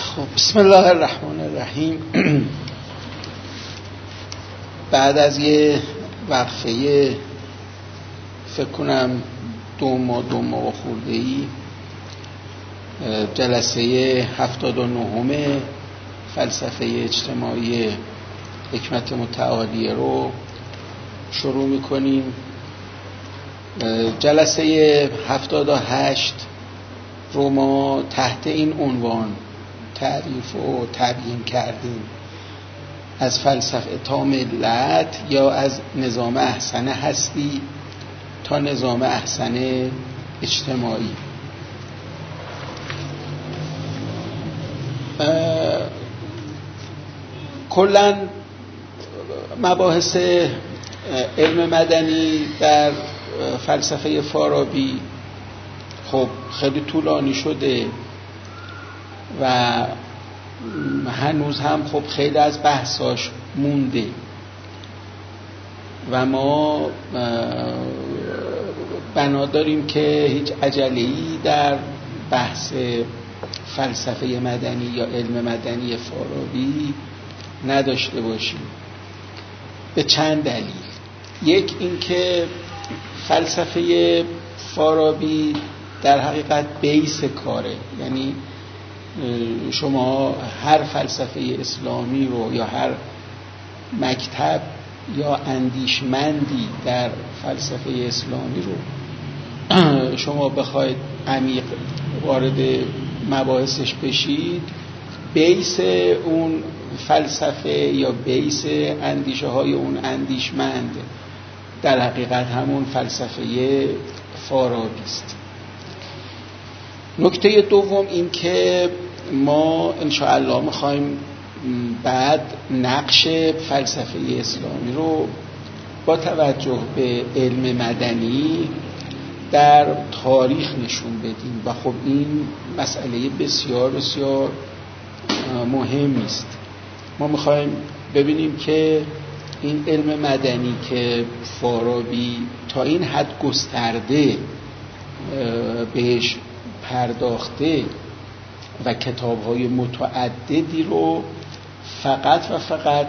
خب بسم الله الرحمن الرحیم. بعد از یه وقفه فکر کنم دو ماه و خورده‌ای جلسه 79 فلسفه اجتماعی حکمت متعالیه رو شروع میکنیم. جلسه 78 رو ما تحت این عنوان تعریف و تبیین کردیم: از فلسفه تا ملت، یا از نظام احسن هستی تا نظام احسن اجتماعی. کلاً مباحث علم مدنی در فلسفه فارابی خب خیلی طولانی شده و هنوز هم خب خیلی از بحثاش مونده و ما بنا داریم که هیچ عجله‌ای در بحث فلسفه مدنی یا علم مدنی فارابی نداشته باشیم به چند دلیل. یک، این که فلسفه فارابی در حقیقت بیس کاره، یعنی شما هر فلسفه اسلامی رو یا هر مکتب یا اندیشمندی در فلسفه اسلامی رو شما بخواید عمیق وارد مباحثش بشید، بیس اون فلسفه یا بیس اندیشه های اون اندیشمند در حقیقت همون فلسفه فارابی است. نکته دوم این که ما انشاءالله میخوایم بعد نقش فلسفه اسلامی رو با توجه به علم مدنی در تاریخ نشون بدیم و خب این مسئله بسیار بسیار مهمی است. ما میخوایم ببینیم که این علم مدنی که فارابی تا این حد گسترده بهش پرداخته و کتاب‌های متعددی رو فقط و فقط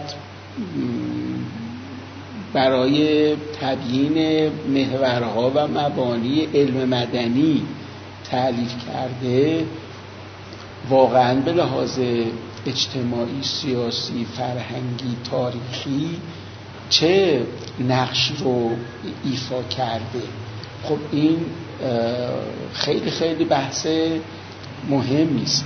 برای تبیین محورها و مبانی علم مدنی تألیف کرده، واقعاً به لحاظ اجتماعی، سیاسی، فرهنگی، تاریخی چه نقش رو ایفا کرده. خب این خیلی خیلی بحث مهمی است.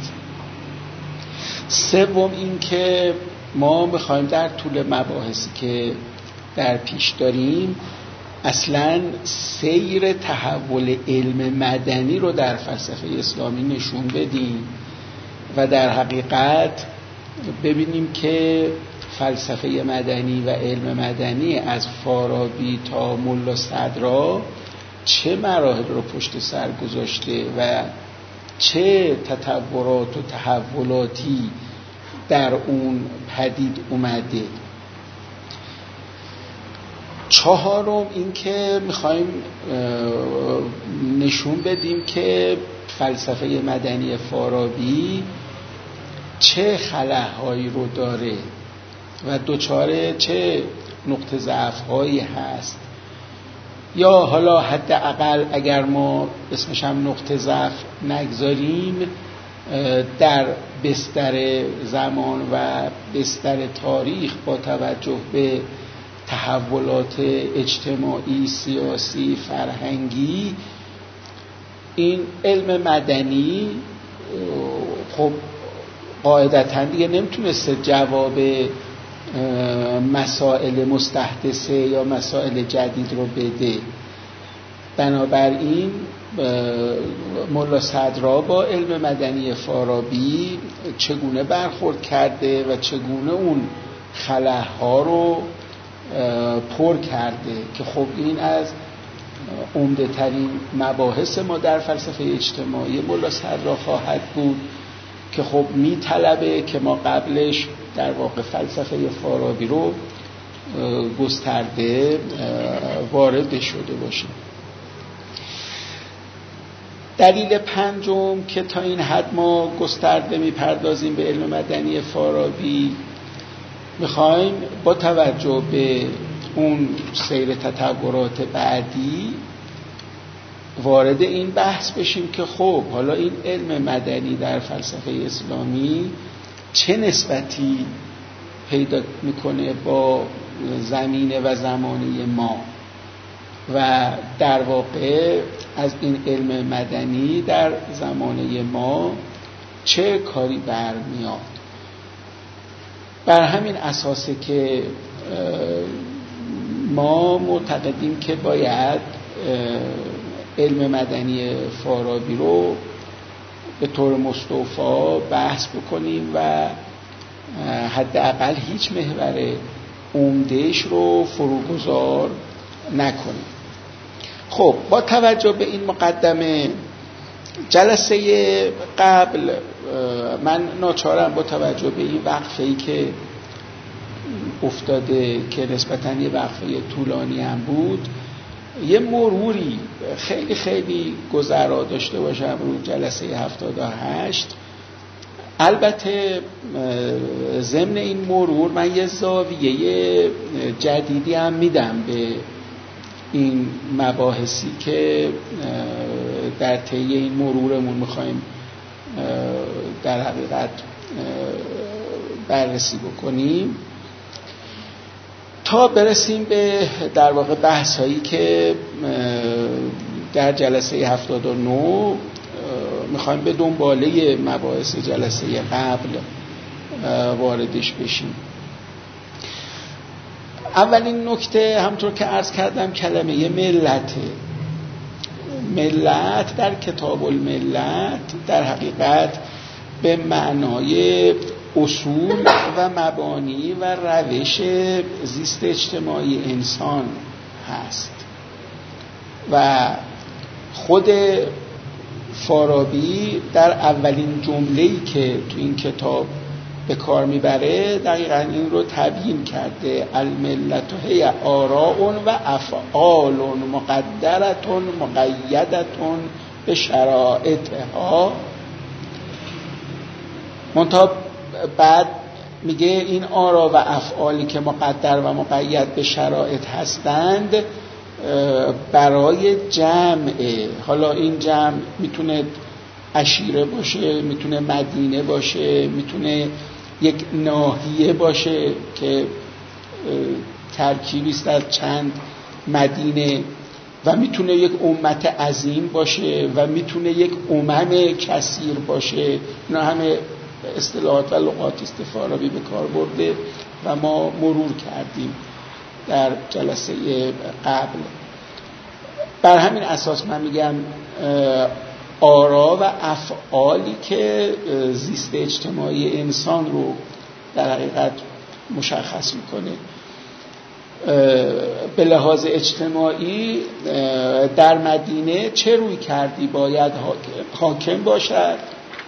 سوم این که ما میخوایم در طول مباحثی که در پیش داریم اصلاً سیر تحول علم مدنی رو در فلسفه اسلامی نشون بدیم و در حقیقت ببینیم که فلسفه مدنی و علم مدنی از فارابی تا ملا صدرا چه مراحل رو پشت سر گذاشته و چه تطورات و تحولاتی در اون پدید اومده. چهارم این که میخوایم نشون بدیم که فلسفه مدنی فارابی چه خلاهایی رو داره و دچار چه نقطه ضعف‌هایی هست، یا حالا حداقل اگر ما اسمش هم نقطه ضعف نگذاریم، در بستر زمان و بستر تاریخ با توجه به تحولات اجتماعی، سیاسی، فرهنگی، این علم مدنی خب قاعدتاً دیگه نمیتونسته جواب مسائل مستحدثه یا مسائل جدید رو بده. بنابراین ملا صدرا با علم مدنی فارابی چگونه برخورد کرده و چگونه اون خلاها رو پر کرده که خب این از عمده ترین مباحث ما در فلسفه اجتماعی ملا صدرا خواهد بود که خب میطلبه که ما قبلش در واقع فلسفه فارابی رو گسترده وارد شده باشیم. دلیل پنجم که تا این حد ما گسترده میپردازیم به علم مدنی فارابی، میخوایم با توجه به اون سیر تطورات بعدی وارد این بحث بشیم که خب حالا این علم مدنی در فلسفه اسلامی چه نسبتی پیدا میکنه با زمینه و زمانه ما و در واقع از این علم مدنی در زمانه ما چه کاری برمیاد. بر همین اساسه که ما معتقدیم که باید علم مدنی فارابی رو به طور مستوفا بحث بکنیم و حداقل هیچ محور عمده‌اش رو فروگذار نکنیم. خب با توجه به این مقدمه، جلسه قبل من ناچارم با توجه به این وقفه‌ای که افتاده که نسبتاً یه وقفه طولانی هم بود، یه مروری خیلی خیلی گذرا داشته باشم رو جلسه 78. البته ضمن این مرور من یه زاویه جدیدی هم میدم به این مباحثی که در طی این مرورمون میخوایم در حقیقت بررسی بکنیم تا برسیم به در واقع بحث هایی که در جلسه 79 میخوایم به دنباله مباحث جلسه قبل واردش بشیم. اولین نکته همطور که عرض کردم کلمه ملته. ملت در کتاب الملت در حقیقت به معنای اصول و مبانی و روش زیست اجتماعی انسان هست و خود فارابی در اولین جمله‌ای که تو این کتاب به کار میبره دقیقاً این رو تبیین کرده: الملت هی آراء و افعال مقدرة مقیدة به شرائطها. منتها بعد میگه این آرا و افعالی که مقدر و مقید به شرایط هستند برای جمعه. حالا این جمع میتونه عشیره باشه، میتونه مدینه باشه، میتونه یک ناحیه باشه که ترکیبی است از چند مدینه و میتونه یک امت عظیم باشه و میتونه یک کثیر باشه. اینا همه اصطلاحات و لغاتی است فارابی به کار برده و ما مرور کردیم در جلسه قبل. بر همین اساس من میگم آرا و افعالی که زیست اجتماعی انسان رو در حقیقت مشخص میکنه. به لحاظ اجتماعی در مدینه چه روی کردی باید حاکم باشد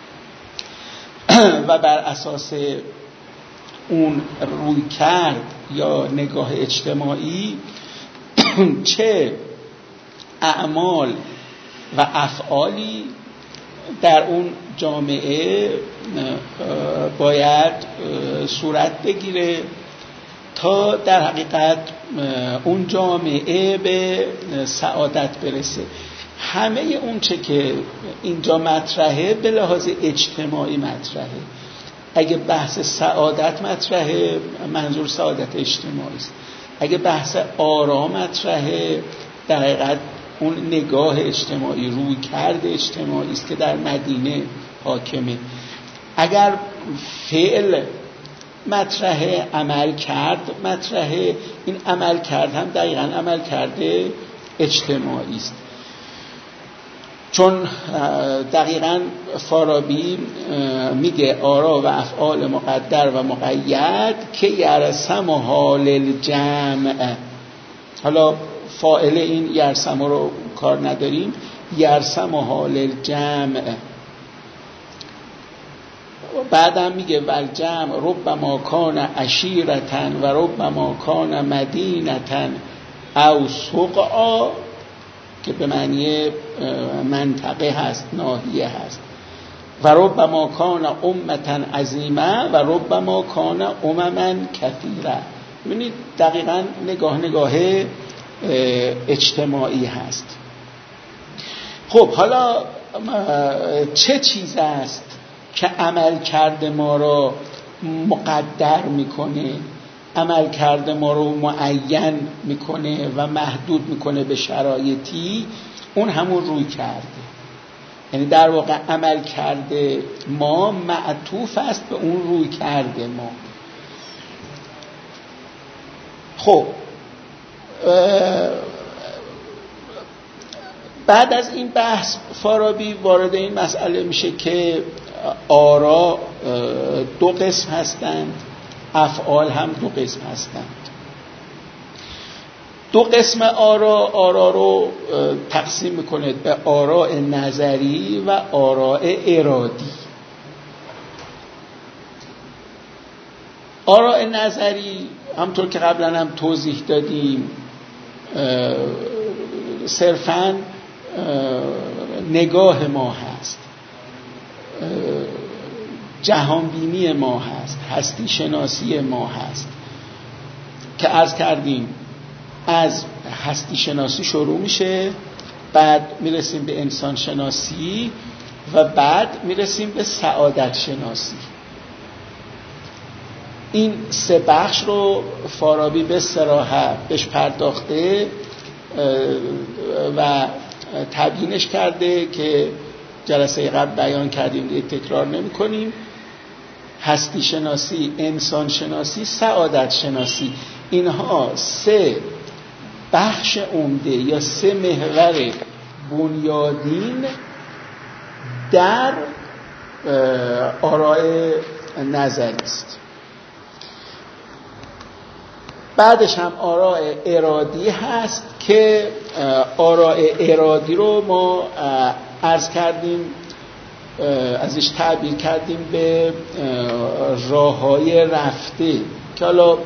و بر اساس اون روی کرد یا نگاه اجتماعی چه اعمال و افعالی در اون جامعه باید صورت بگیره تا در حقیقت اون جامعه به سعادت برسه. همه اون چه که اینجا مطرحه به لحاظ اجتماعی مطرحه. اگه بحث سعادت مطرحه، منظور سعادت اجتماعی است. اگه بحث آرام مطرحه، در حقیقت اون نگاه اجتماعی، روی کرد اجتماعی است که در مدینه حاکمه. اگر فعل مطرحه، عمل کرد مطرحه، این عمل کرد هم دقیقاً عمل کرده اجتماعی است. چون دقیقاً فارابی میگه آرا و افعال مقدر و مقید که یرسم حال الجمع. حالا فاعل این یرسم رو کار نداریم، یرسم حال الجمع. بعدم میگه والجمع ربما کان عشیرة و ربما کان مدینة او سقعا که به معنی منطقه هست، ناحیه هست. و ربما کان امتا عظیمه و ربما کان امما کثیره. ببینید دقیقاً نگاه اجتماعی هست. خب حالا چه چیز است که عمل کرده ما را مقدر میکنه، عمل کرده ما رو معین میکنه و محدود میکنه به شرایطی؟ اون همون روی کرده. یعنی در واقع عمل کرده ما معطوف است به اون روی کرده ما. خب بعد از این بحث فارابی وارد این مسئله میشه که آرا دو قسم هستند، افعال هم دو قسم هستند. دو قسم آرا رو تقسیم میکنه به آراء نظری و آراء ارادی. آراء نظری همطور که قبلا هم توضیح دادیم صرفاً نگاه ما هست، جهانبینی ما هست، هستی شناسی ما هست که عرض کردیم از هستی شناسی شروع میشه، بعد میرسیم به انسان شناسی و بعد میرسیم به سعادت شناسی. این سه بخش رو فارابی به صراحت بهش پرداخته و تبیینش کرده که جلسه قبل بیان کردیم، دیگه تکرار نمی کنیم. هستی شناسی، انسان شناسی، سعادت شناسی، اینها سه بخش عمده یا سه محور بنیادین در آراء نظری است. بعدش هم آراء ارادی هست که آراء ارادی رو ما عرض کردیم، ازش تعبیر کردیم به راه‌های رفته که حالا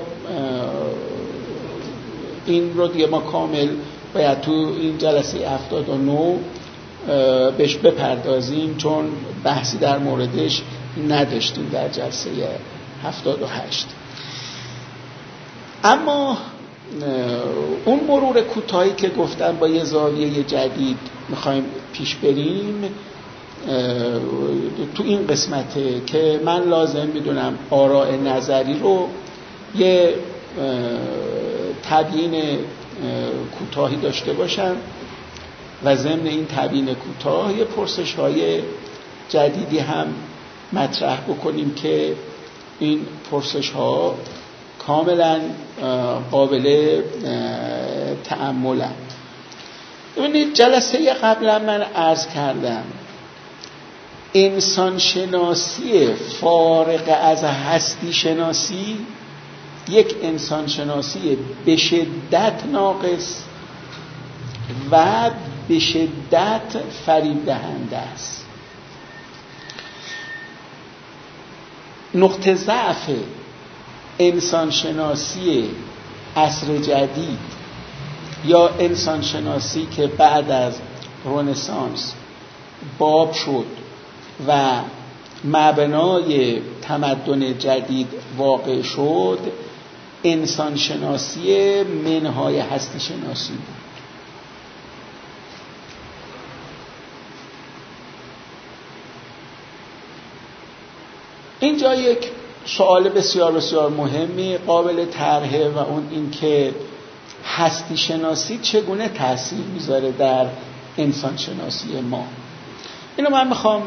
این رو دیگه ما کامل باید تو این جلسه 79 بهش بپردازیم چون بحثی در موردش نداشتیم در جلسه 78. اما اون مرور کوتاهی که گفتم با یه زاویه جدید میخوایم پیش بریم تو این قسمته که من لازم میدونم آراء نظری رو یه تبیین کوتاهی داشته باشم و ضمن این تبیین کوتاه یه پرسش‌های جدیدی هم مطرح بکنیم که این پرسش‌ها کاملا قابل تأملن. ببینید جلسه قبلا من عرض کردم انسان شناسی فارغ از هستی شناسی یک انسان شناسی به شدت ناقص و به شدت فریب دهنده است. نقطه ضعف انسان شناسی عصر جدید یا انسان شناسی که بعد از رنسانس باب شد و مبنای تمدن جدید واقع شد، انسان شناسی منهای هستی شناسی بود. اینجا یک سوال بسیار بسیار مهمی قابل طرحه و اون این که هستی شناسی چگونه تأثیر میذاره در انسان شناسی ما. اینو من میخوام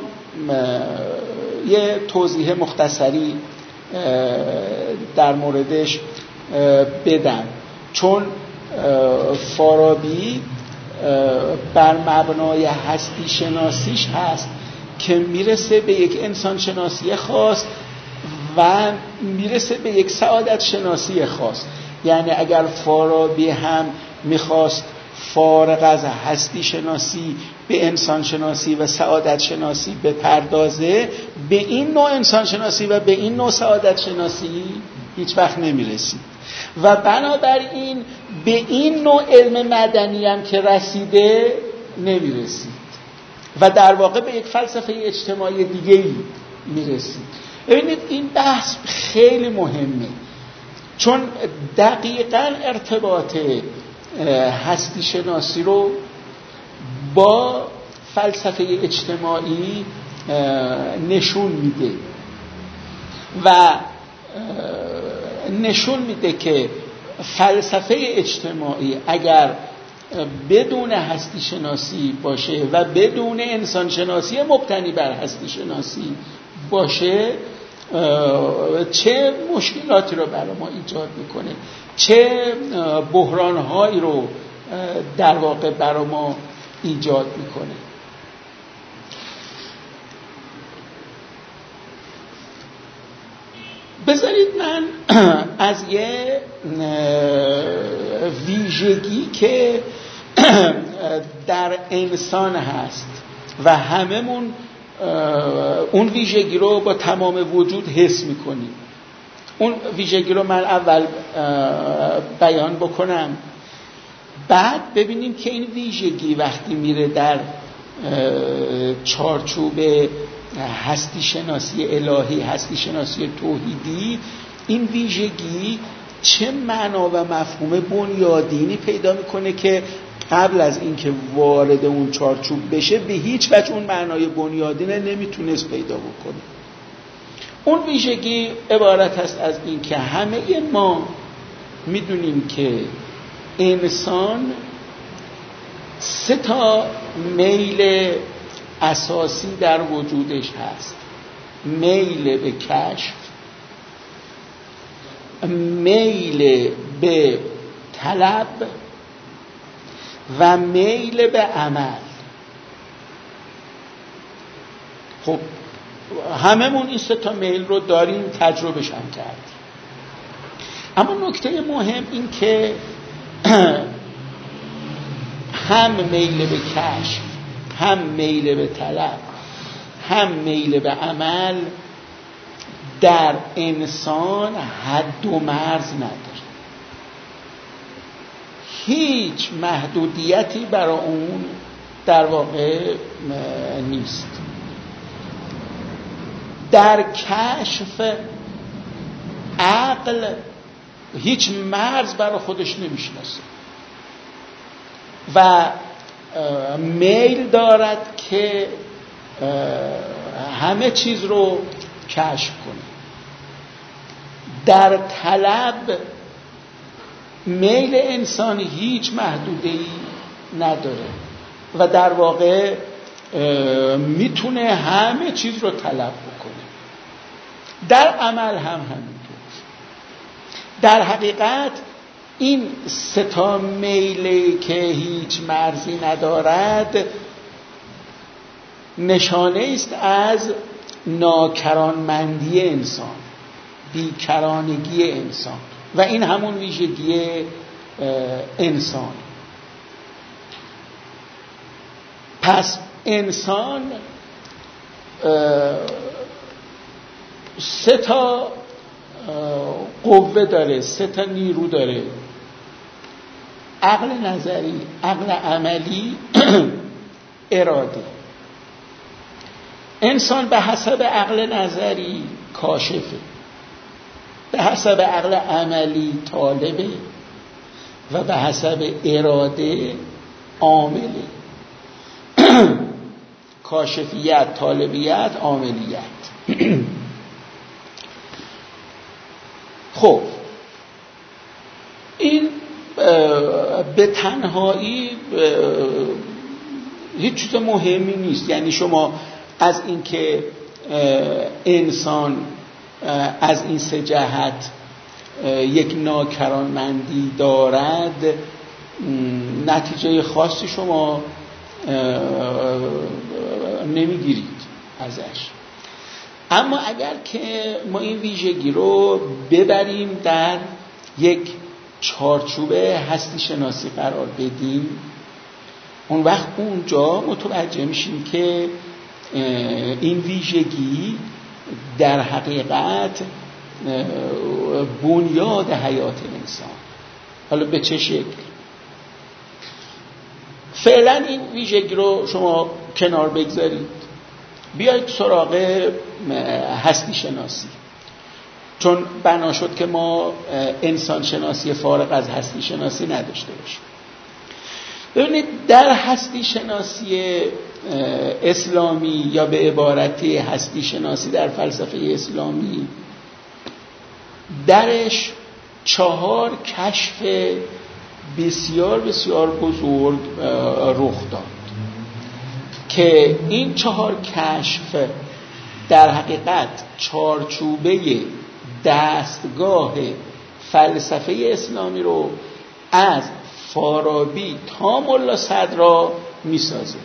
یه توضیح مختصری در موردش بدم، چون فارابی بر مبنای هستی شناسیش هست که میرسه به یک انسان شناسی خاص و میرسه به یک سعادت شناسی خاص. یعنی اگر فارابی هم میخواست فارغ از هستی شناسی به انسان شناسی و سعادت شناسی بپردازه، به این نوع انسان شناسی و به این نوع سعادت شناسی هیچ وقت نمیرسید. و بنابراین به این نوع علم مدنی هم که رسیده نمیرسید و در واقع به یک فلسفه اجتماعی دیگه‌ای میرسید. ببینید این بحث خیلی مهمه، چون دقیقاً ارتباط هستی شناسی رو با فلسفه اجتماعی نشون میده و نشون میده که فلسفه اجتماعی اگر بدون هستی شناسی باشه و بدون انسان شناسی مبتنی بر هستی شناسی باشه چه مشکلاتی رو برای ما ایجاد میکنه، چه بحرانهایی رو در واقع برای ما ایجاد میکنه. بذارید من از یه ویژگی که در انسان هست و هممون اون ویژگی رو با تمام وجود حس میکنیم، اون ویژگی رو من اول بیان بکنم، بعد ببینیم که این ویژگی وقتی میره در چارچوب هستی شناسی الهی، هستی شناسی توحیدی، این ویژگی چه معنا و مفهوم بنیادینی پیدا میکنه که قبل از اینکه وارد اون چارچوب بشه به هیچ وجه اون معنای بنیادینه نمیتونست پیدا بکنه. اون ویژگی عبارت است از این که همه ما میدونیم که انسان 3 میل اساسی در وجودش هست: میل به کشف، میل به طلب و میل به عمل. خب هممون این 3 میل رو داریم، تجربهش هم کردیم. اما نکته مهم این که هم میل به کشف، هم میل به طلب، هم میل به عمل در انسان حد و مرز نداره، هیچ محدودیتی برای اون در واقع نیست. در کشف عقل هیچ مرز برای خودش نمیشناسه و میل دارد که همه چیز رو کشف کنه. در طلب میل انسان هیچ محدوده‌ای نداره و در واقع میتونه همه چیز رو طلب بکنه. در عمل هم همینطور. در حقیقت این 3 میلی که هیچ مرزی ندارد نشانه است از ناکرانمندی انسان، بیکرانگی انسان و این همون ویژگی انسان. پس انسان 3 قوه داره، 3 نیرو داره: عقل نظری، عقل عملی، اراده. انسان به حسب عقل نظری کاشفه، به حسب عقل عملی طالبه و به حسب اراده عامله. کاشفیت، طالبیت، عاملیت. خب این به تنهایی هیچ چیز مهمی نیست. یعنی شما از اینکه انسان از این 3 جهت یک ناکرانمندی دارد نتیجه خاصی شما نمیگیرید ازش. اما اگر که ما این ویژگی رو ببریم در یک چارچوب هستی شناسی قرار بدیم، اون وقت اونجا متوجه میشیم که این ویژگی در حقیقت بنیاد حیات انسان. حالا به چه شکل؟ فعلا این ویژگی رو شما کنار بگذارید، بیایید سراغ هستی شناسی، چون بنا شد که ما انسان شناسی فارغ از هستی شناسی نداشته باشیم. ببینید در هستی شناسی اسلامی یا به عبارتی هستی شناسی در فلسفه اسلامی درش 4 کشف بسیار بسیار بزرگ رخ داد که این 4 کشف در حقیقت چارچوبه دستگاه فلسفه اسلامی رو از فارابی تا ملا صدرا میسازه.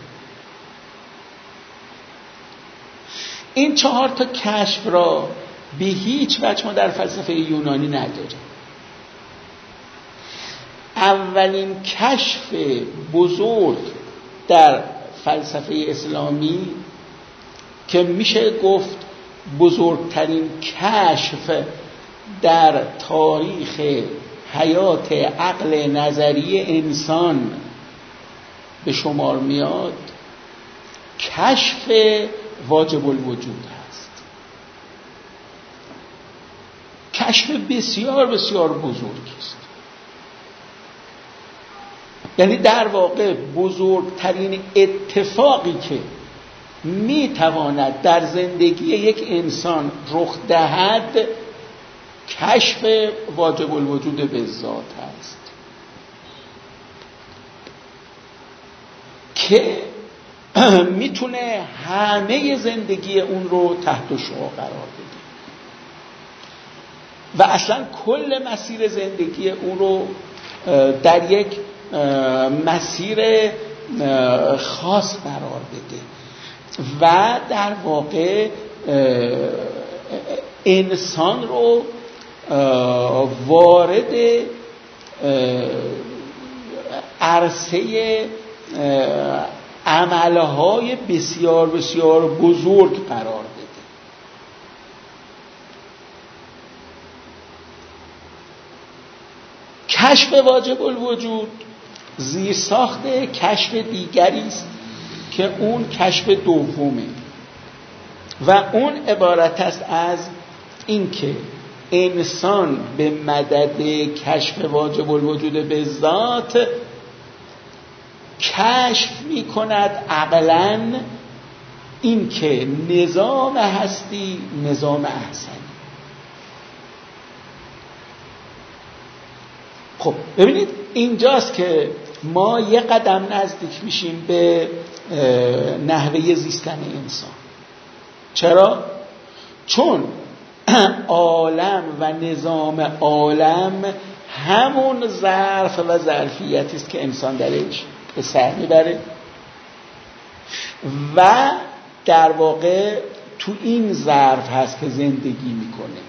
این 4 تا کشف را به هیچ وجه ما در فلسفه یونانی نداریم. اولین کشف بزرگ در فلسفه اسلامی که میشه گفت بزرگترین کشف در تاریخ حیات عقل نظری انسان به شمار میاد، کشف واجب الوجود هست. کشف بسیار بسیار بزرگی است. یعنی در واقع بزرگترین اتفاقی که میتواند در زندگی یک انسان رخ دهد کشف واجب الوجود به ذات هست که میتونه همه زندگی اون رو تحت شعاع قرار بده و اصلا کل مسیر زندگی اون رو در یک مسیر خاص قرار بده و در واقع انسان رو وارد عرصه عملهای بسیار بسیار بزرگ قرار بده. کشف واجب الوجود زیرساخت کشف دیگری است که اون کشف دومه و اون عبارت است از اینکه انسان به مدد کشف واجب الوجود به ذات کشف می کند عقلاً اینکه نظام هستی نظام احسنی. خب ببینید اینجاست که ما یه قدم نزدیک میشیم به نحوه زیستن انسان. چرا؟ چون عالم و نظام عالم همون ظرف و ظرفیتی است که انسان درش به سر میبره و در واقع تو این ظرف هست که زندگی میکنه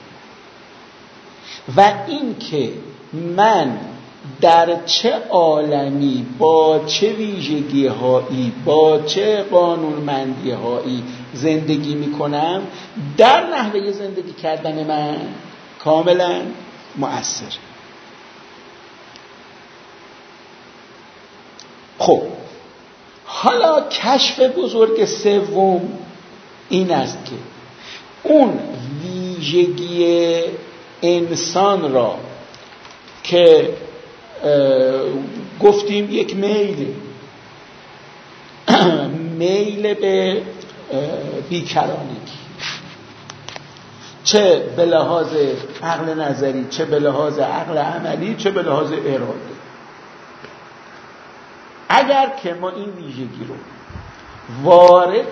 و این که من در چه عالمی با چه ویژگی هایی با چه قانونمندی هایی زندگی میکنم در نحوه زندگی کردن من کاملا مؤثر. خب حالا کشف بزرگ سوم این است که اون ویژگی انسان را که گفتیم یک میل به بیکرانگی، چه به لحاظ عقل نظری، چه به لحاظ عقل عملی، چه به لحاظ اراده، اگر که ما این ویژگی رو وارد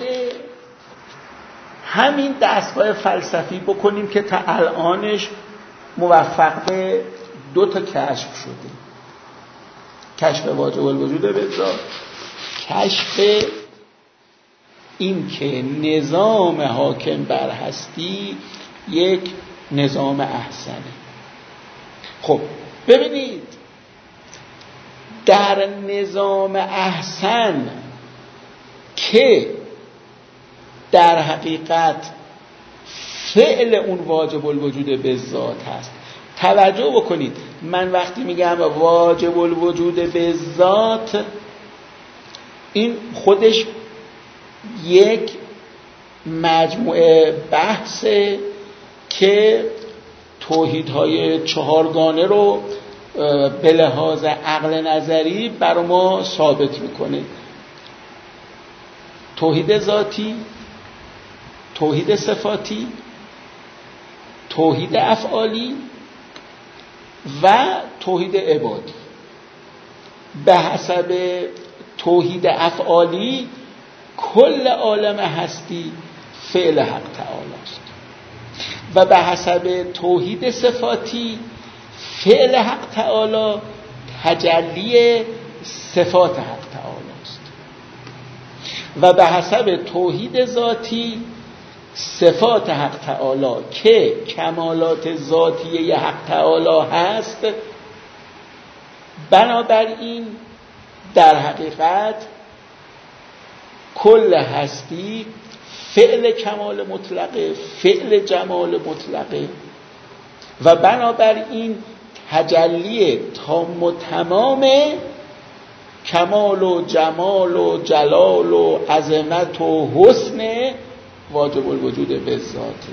همین دستگاه فلسفی بکنیم که تا الانش موفق به 2 تا کشف شده، کشف واجب الوجود به ذات، کشف این که نظام حاکم بر هستی یک نظام احسنه. خب ببینید در نظام احسن که در حقیقت فعل اون واجب الوجود به ذات هست. توجه بکنید، من وقتی میگم واجب الوجود به ذات، این خودش یک مجموعه بحثه که توحیدهای چهارگانه رو به لحاظ عقل نظری بر ما ثابت میکنه. توحید ذاتی، توحید صفاتی، توحید افعالی و توحید عبادی. به حسب توحید افعالی کل عالم هستی فعل حق تعالی است و به حسب توحید صفاتی فعل حق تعالی تجلی صفات حق تعالی است و به حسب توحید ذاتی صفات حق تعالی که کمالات ذاتیه حق تعالی هست. بنابراین در حقیقت کل هستی فعل کمال مطلقه، فعل جمال مطلقه و بنابراین تجلی تام و تمام کمال و جمال و جلال و عظمت و حسن واجب الوجود به ذاته.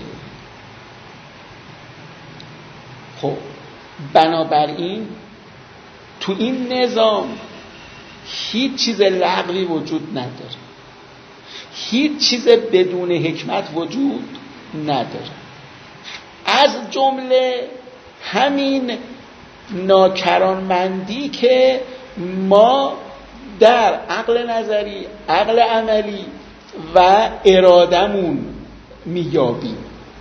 خب بنابراین تو این نظام هیچ چیز لغوی وجود نداره، هیچ چیز بدون حکمت وجود نداره، از جمله همین ناکرانمندی که ما در عقل نظری، عقل عملی و ارادمون میابیم.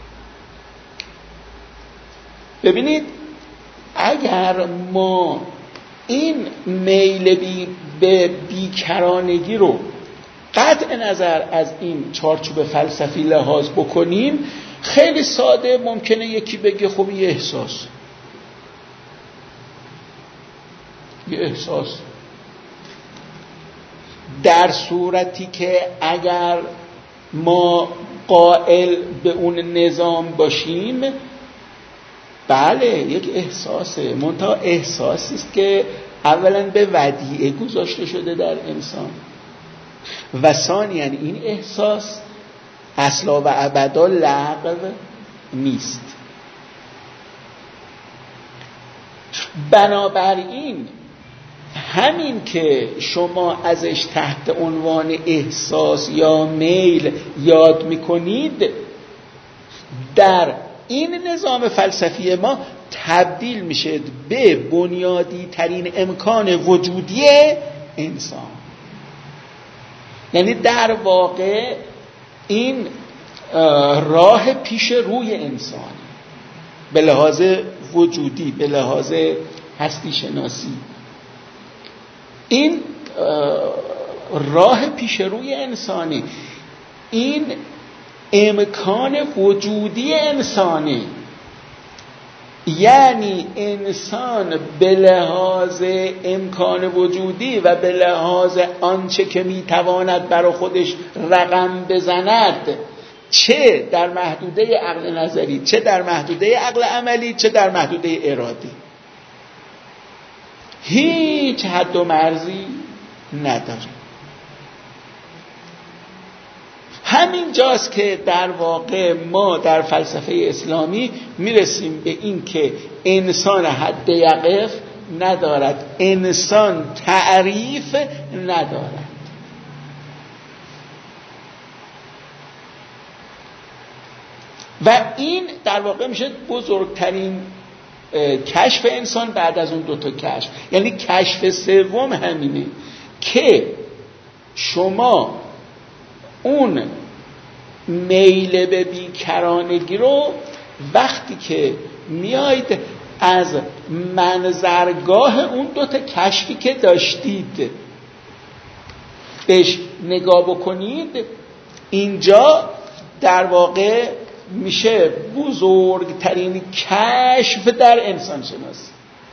ببینید، اگر ما این میل به بیکرانگی رو قطع نظر از این چارچوب فلسفی لحاظ بکنیم، خیلی ساده ممکنه یکی بگه خب یه احساس، یه احساس. در صورتی که اگر ما قائل به اون نظام باشیم، بله یک احساسه، منتها احساسی است که اولا به ودیعه گذاشته شده در انسان و ثانیاً این احساس اصلا و ابدا لغو نیست. بنابراین همین که شما ازش تحت عنوان احساس یا میل یاد میکنید، در این نظام فلسفی ما تبدیل میشه به بنیادی ترین امکان وجودی انسان. یعنی در واقع این راه پیش روی انسان به لحاظ وجودی، به لحاظ هستی شناسی، این راه پیش روی انسانی، این امکان وجودی انسانی. یعنی انسان به لحاظ امکان وجودی و به لحاظ آنچه که میتواند برای خودش رقم بزند، چه در محدوده عقل نظری، چه در محدوده عقل عملی، چه در محدوده ارادی، هیچ حد و مرزی نداره. همین جاست که در واقع ما در فلسفه اسلامی میرسیم به این که انسان حد یقف ندارد، انسان تعریف ندارد. و این در واقع میشه بزرگترین کشف انسان بعد از اون دوتا کشف. یعنی کشف سوم همینه که شما اون میل به بیکرانگی رو وقتی که میایید از منظرگاه اون دوتا کشفی که داشتید بهش نگاه بکنید، اینجا در واقع میشه بزرگترین کشف در انسان شناسی.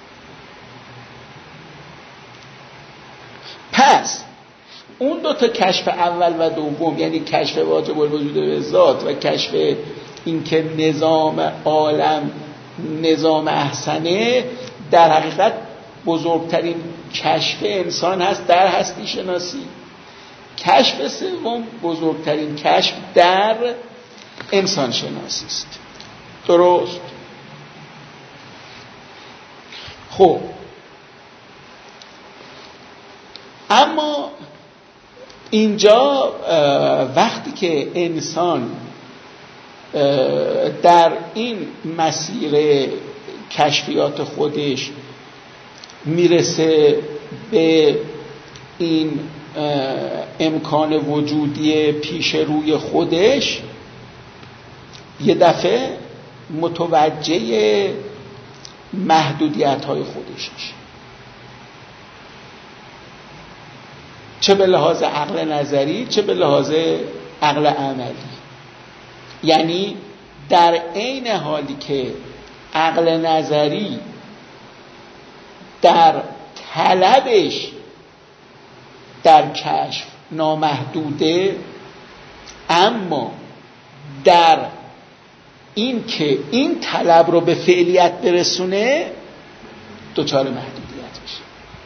پس اون دو تا کشف اول و دوم، یعنی کشف واجب الوجود به ذات و کشف اینکه نظام عالم نظام احسنه در حقیقت بزرگترین کشف انسان هست در هستی شناسی. کشف سوم بزرگترین کشف در انسان شناسی است. درست؟ خب اما اینجا وقتی که انسان در این مسیر کشفیات خودش میرسه به این امکان وجودی پیش روی خودش، یه دفعه متوجه محدودیت‌های خودش میشه، چه به لحاظ عقل نظری چه به لحاظ عقل عملی. یعنی در عین حالی که عقل نظری در طلبش در کشف نامحدوده، اما در این که این طلب رو به فعلیت برسونه دچار محدودیت میشه.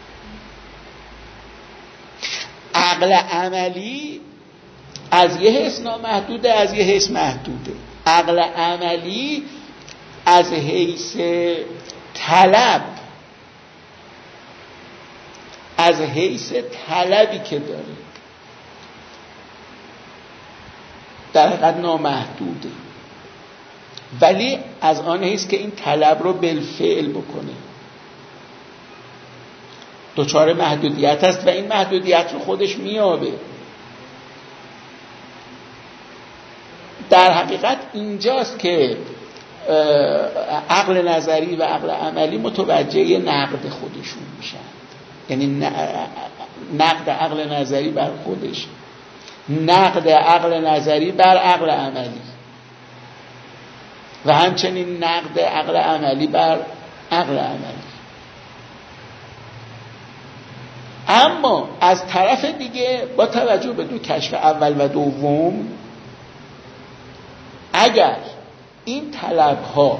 عقل عملی از یه حیث نامحدوده، از یه حیث محدوده. عقل عملی از حیث طلب، از حیث طلبی که داره در حقیقت نامحدوده، ولی از آن حیث که این طلب رو بالفعل بکنه دچار محدودیت است و این محدودیت رو خودش میابه. در حقیقت اینجاست که عقل نظری و عقل عملی متوجه نقد خودشون میشن. یعنی نقد عقل نظری بر خودش، نقد عقل نظری بر عقل عملی و همچنین نقد عقل عملی بر عقل عملی. اما از طرف دیگه با توجه به دو کشف اول و دوم، اگر این طلب‌ها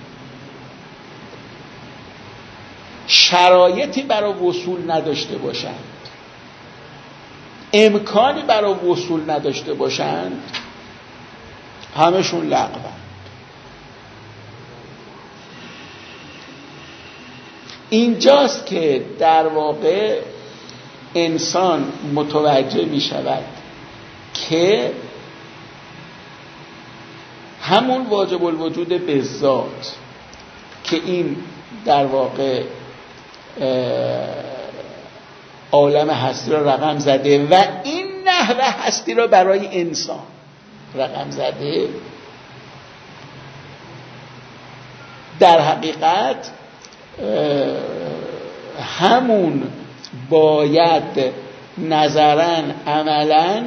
شرایطی برای وصول نداشته باشند، امکانی برای وصول نداشته باشند، همشون لغوند. اینجاست که در واقع انسان متوجه می شود که همون واجب الوجود به ذات که این در واقع عالم هستی را رقم زده و این نحوه هستی را برای انسان رقم زده، در حقیقت همون باید نظراً عملاً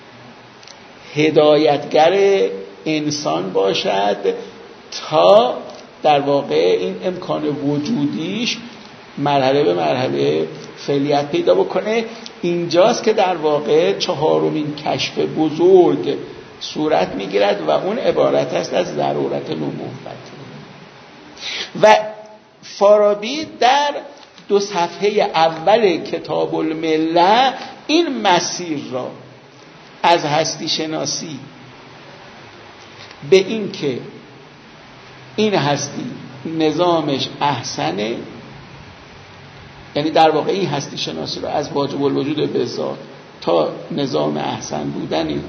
هدایتگر انسان باشد تا در واقع این امکان وجودیش مرحله به مرحله فعلیت پیدا بکنه. اینجاست که در واقع چهارمین کشف بزرگ صورت میگیرد و اون عبارت است از ضرورت نبوت. و فارابی در 2 صفحه اول کتاب المله این مسیر را از هستی شناسی به این که این هستی نظامش احسنه، یعنی در واقع این هستی شناسی را از واجب الوجود به ذات تا نظام احسن بودن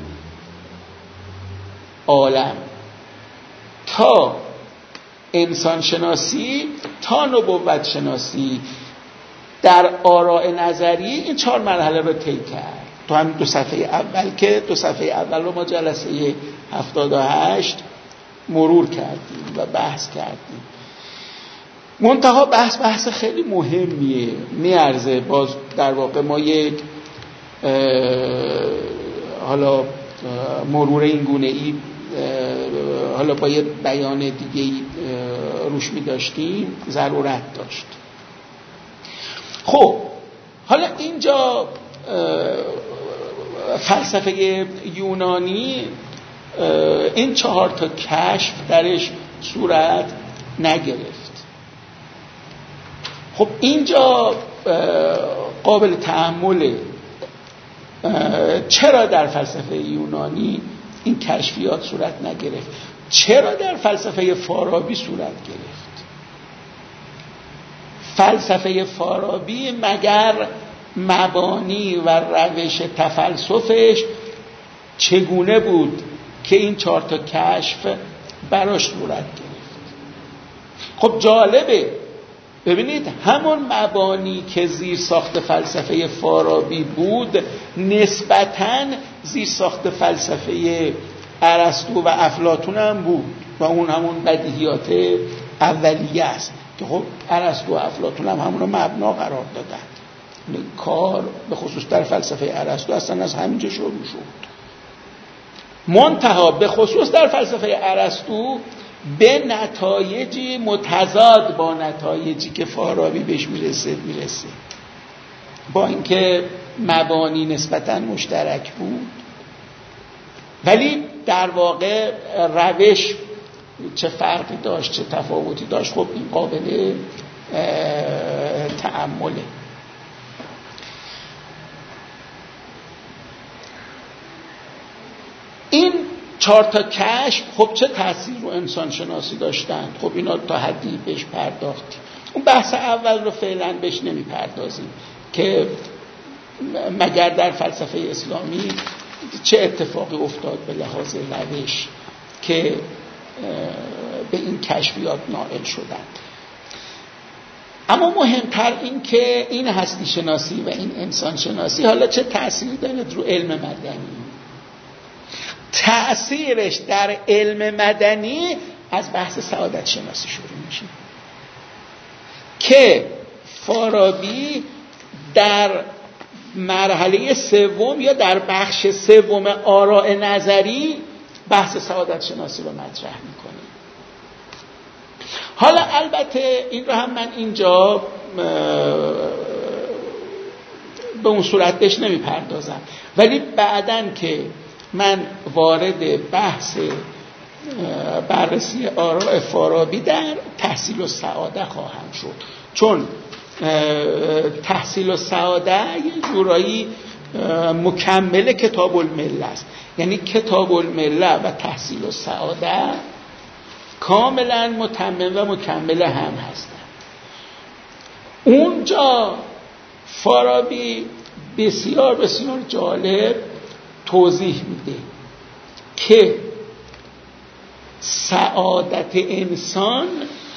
عالم تا انسان شناسی تا نبوت شناسی در آراء نظری این 4 مرحله رو طی کرد. تو همین 2 صفحه اول که 2 صفحه اول رو ما جلسه 78 مرور کردیم و بحث کردیم. منتها بحث خیلی مهمیه، میارزه باز در واقع ما یک حالا مرور این گونه ای حالا با یه بیان دیگه روش می داشتیم ضرورت داشت. خب حالا اینجا فلسفه یونانی این 4 تا کشف درش صورت نگرفت. خب اینجا قابل تأمله چرا در فلسفه یونانی این کشفیات صورت نگرفت، چرا در فلسفه فارابی صورت گرفت. فلسفه فارابی مگر مبانی و روش تفلسفش چگونه بود که این 4 تا کشف براش صورت گرفت؟ خب جالبه، ببینید همون مبانی که زیر ساخت فلسفه فارابی بود نسبتاً زیر ساخت فلسفه ارسطو و افلاطون هم بود و اون همون بدیهیات اولیه است که خب ارسطو و افلاطون هم همون رو مبنا قرار دادن. کار به خصوص در فلسفه ارسطو اصلا از همینجا شروع شد. منتها به خصوص در فلسفه ارسطو به نتایجی متضاد با نتایجی که فارابی بهش میرسه. با اینکه مبانی نسبتاً مشترک بود ولی در واقع روش چه فرقی داشت، چه تفاوتی داشت. خب این قابل تأمله. این 4 تا کشف خب چه تأثیر رو انسان شناسی داشتن؟ خب اینا تا حدی بهش پرداختیم. اون بحث اول رو فعلا بهش نمیپردازیم که مگر در فلسفه اسلامی چه اتفاقی افتاد به لحاظ روش که به این کشفیات نائل شدند. اما مهمتر این که این هستی شناسی و این انسان شناسی حالا چه تأثیری داره رو علم مدنی. تأثیرش در علم مدنی از بحث سعادت شناسی شروع میشه که فارابی در مرحله سوم یا در بخش سوم آراء نظری بحث سعادت شناسی رو مطرح میکنه. حالا البته این رو هم من اینجا به اون صورت بهش نمیپردازم، ولی بعدن که من وارد بحث بررسی آراء فارابی در تحصیل السعاده خواهم شد، چون تحصیل السعاده یه جورایی مکمل کتاب المله است. یعنی کتاب المله و تحصیل السعاده کاملا متمم و مکمل هم هستند. اونجا فارابی بسیار بسیار جالب توضیح میده که سعادت انسان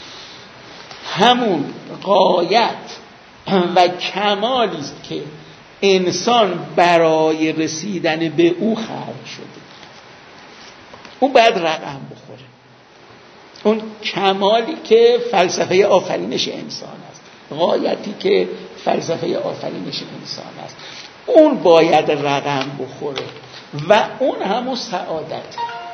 همون غایت و کمالی است که انسان برای رسیدن به او خلق شده. اون باید رقم بخوره. اون کمالی که فلسفه آفرینش انسان است، غایتی که فلسفه آفرینش انسان است، اون باید رقم بخوره و اون همون سعادت.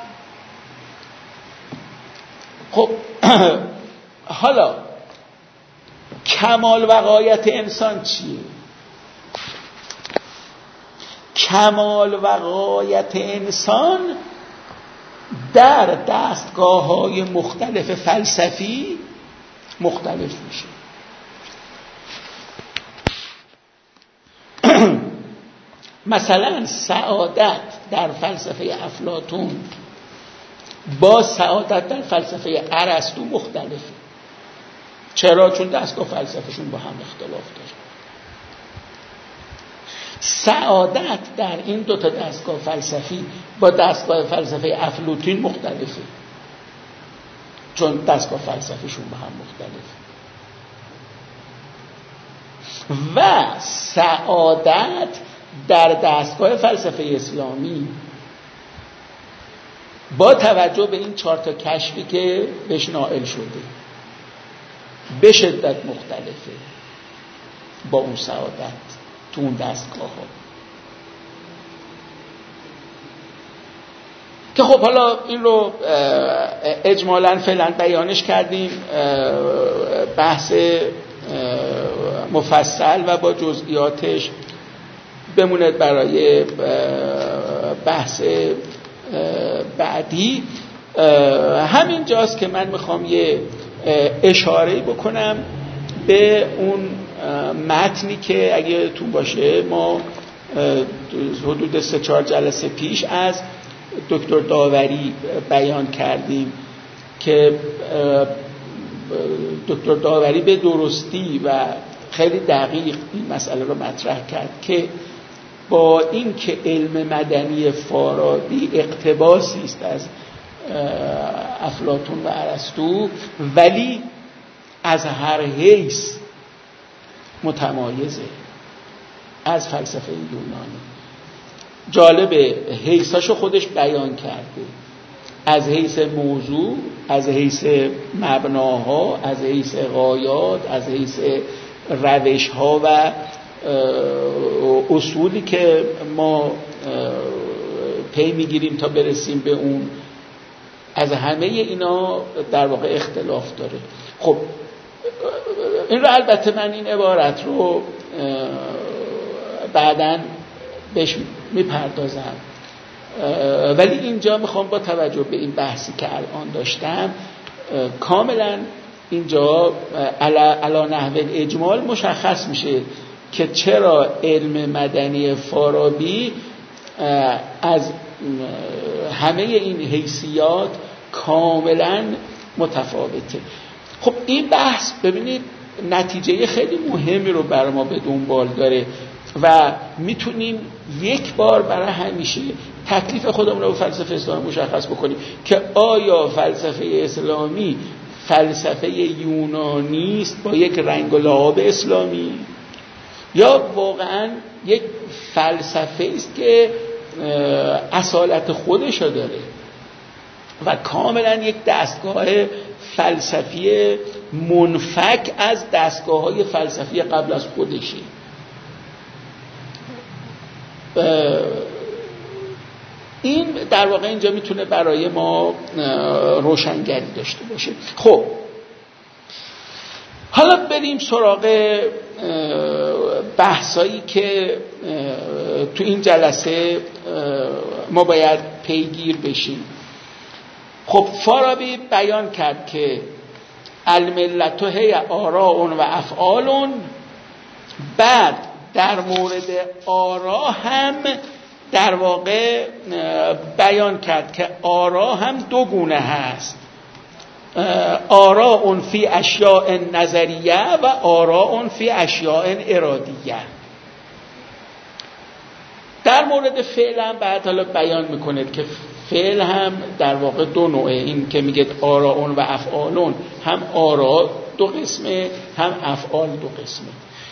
خب حالا کمال و غایت انسان چیه؟ کمال و غایت انسان در دستگاه‌های مختلف فلسفی مختلف میشه. مثلا سعادت در فلسفه افلاطون با سعادت در فلسفه ارسطو مختلفه. چرا؟ چون دستگاه فلسفهشون با هم اختلاف داره. سعادت در این دو تا دستگاه فلسفی با دستگاه فلسفه افلاطون مختلفه، چون دستگاه فلسفهشون با هم مختلفه. و سعادت در دستگاه فلسفه اسلامی با توجه به این 4 تا کشفی که بهش نائل شده به شدت مختلفه با اون سعادت تو اون دستگاه ها. که خب حالا این رو اجمالاً فعلا بیانش کردیم. بحث مفصل و با جزئیاتش بموند برای بحث بعد. بعدی همین جاست که من میخوام یه اشاره‌ای بکنم به اون متنی که اگه یادتون باشه ما حدود 3-4 جلسه پیش از دکتر داوری بیان کردیم که دکتر داوری به درستی و خیلی دقیق این مسئله رو مطرح کرد که با این که علم مدنی فارابی اقتباسی است از افلاطون و ارسطو، ولی از هر حیث متمایزه از فلسفه یونانی. جالبه حیثاشو خودش بیان کرده، از حیث موضوع، از حیث مبناها، از حیث غایات، از حیث روش‌ها و اصولی که ما پی میگیریم تا برسیم به اون. از همه اینا در واقع اختلاف داره. خب این رو البته من این عبارت رو بعداً بهش میپردازم، ولی اینجا میخوام با توجه به این بحثی که الان داشتم کاملا اینجا علی نحو اجمال مشخص میشه که چرا علم مدنی فارابی از همه این حیثیات کاملا متفاوته. خب این بحث ببینید نتیجه خیلی مهمی رو برای ما به دنبال داره و میتونیم یک بار برای همیشه تکلیف خودمون رو به فلسفه اسلامی مشخص بکنیم که آیا فلسفه اسلامی فلسفه یونانی است با یک رنگ و لعاب اسلامی، یا واقعا یک فلسفه است که اصالت خودش رو داره و کاملا یک دستگاه فلسفی منفک از دستگاه‌های فلسفی قبل از خودشه. این در واقع اینجا میتونه برای ما روشنگری داشته باشه. خب حالا بریم سراغ بحثایی که تو این جلسه ما باید پیگیر بشیم. خب فارابی بیان کرد که الملت هی آراء و افعال، بعد در مورد آرا هم در واقع بیان کرد که آرا هم دو گونه هست، آراء فی اشیاء نظریه و آراء فی اشیاء ارادیه. در مورد فعل هم بعد حالا بیان میکنه که فعل هم در واقع دو نوعه، این که میگه آراء و افعال، هم آرا دو قسمه هم افعال دو قسمه.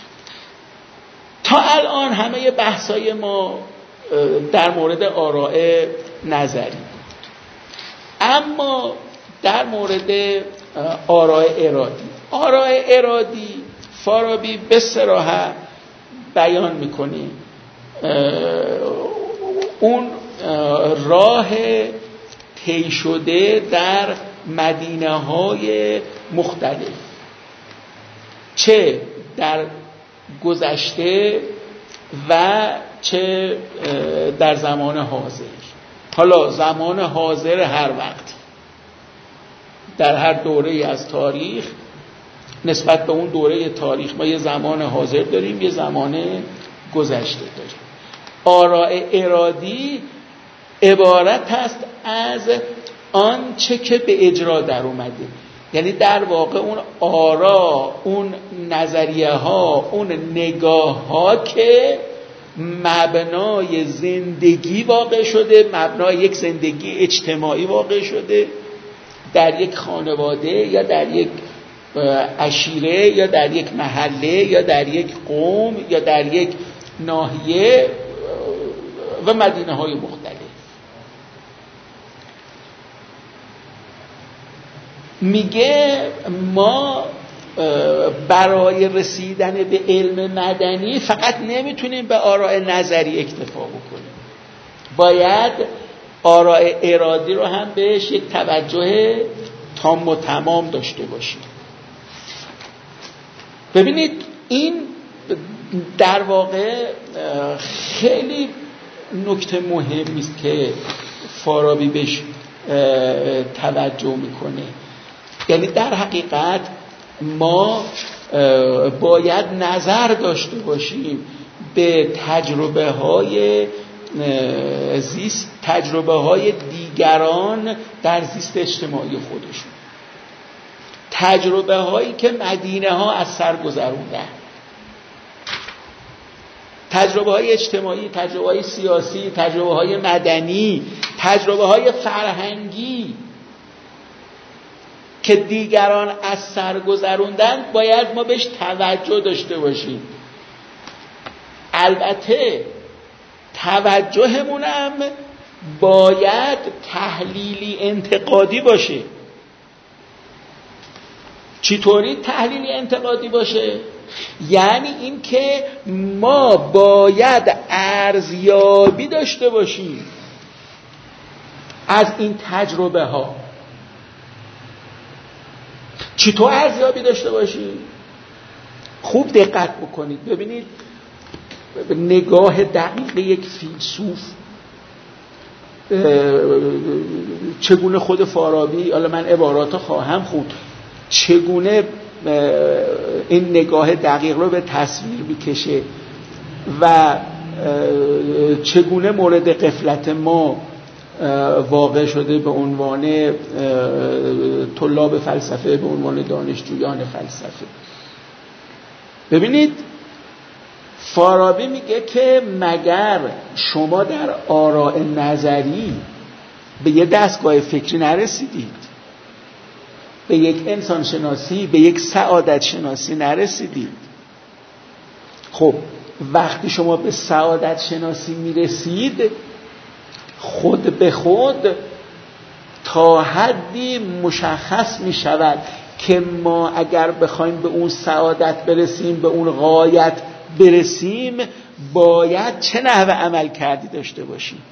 تا الان همه بحثای ما در مورد آراء نظری بود، اما در مورد آراء ارادی فارابی به صراحت بیان میکنه اون راه طی شده در مدینه‌های مختلف، چه در گذشته و چه در زمان حاضر. حالا زمان حاضر هر وقتی، در هر دوره‌ای از تاریخ نسبت به اون دوره تاریخ ما یه زمان حاضر داریم، یه زمان گذشته داریم. آراء ارادی عبارت است از آنچه که به اجرا در اومده، یعنی در واقع اون آرا، اون نظریه ها، اون نگاه ها که مبنای زندگی واقع شده، مبنای یک زندگی اجتماعی واقع شده در یک خانواده یا در یک عشیره یا در یک محله یا در یک قوم یا در یک ناحیه و مدینه های مختلف. میگه ما برای رسیدن به علم مدنی فقط نمیتونیم به آراء نظری اکتفا بکنیم، باید آراء ارادی رو هم بهش یک توجه تام و تمام داشته باشیم. ببینید این در واقع خیلی نکته مهمی است که فارابی بهش توجه میکنه. یعنی در حقیقت ما باید نظر داشته باشیم به تجربه های دیگران در زیست اجتماعی خودشون، تجربه هایی که مدینه ها از سر گذروندن، تجربه های اجتماعی، تجربه های سیاسی، تجربه های مدنی، تجربه های فرهنگی که دیگران از سر گذروندن، باید ما بهش توجه داشته باشیم. البته توجهمونم باید تحلیلی انتقادی باشه. چطوری تحلیلی انتقادی باشه؟ یعنی این که ما باید ارزیابی داشته باشیم از این تجربه ها. چطور ارزیابی داشته باشیم؟ خوب دقت بکنید، ببینید نگاه دقیق یک فیلسوف چگونه خود فارابی، حالا من عبارات خواهم خوند، چگونه این نگاه دقیق رو به تصویر میکشه و چگونه مورد غفلت ما واقع شده به عنوان طلاب فلسفه، به عنوان دانشجویان فلسفه. ببینید فارابی میگه که مگر شما در آراء نظری به یه دستگاه فکری نرسیدید، به یک انسان شناسی، به یک سعادت شناسی نرسیدید. خب وقتی شما به سعادت شناسی میرسید، خود به خود تا حدی مشخص میشود که ما اگر بخوایم به اون سعادت برسیم، به اون غایت برسیم، باید چه نحوه عمل کردی داشته باشیم.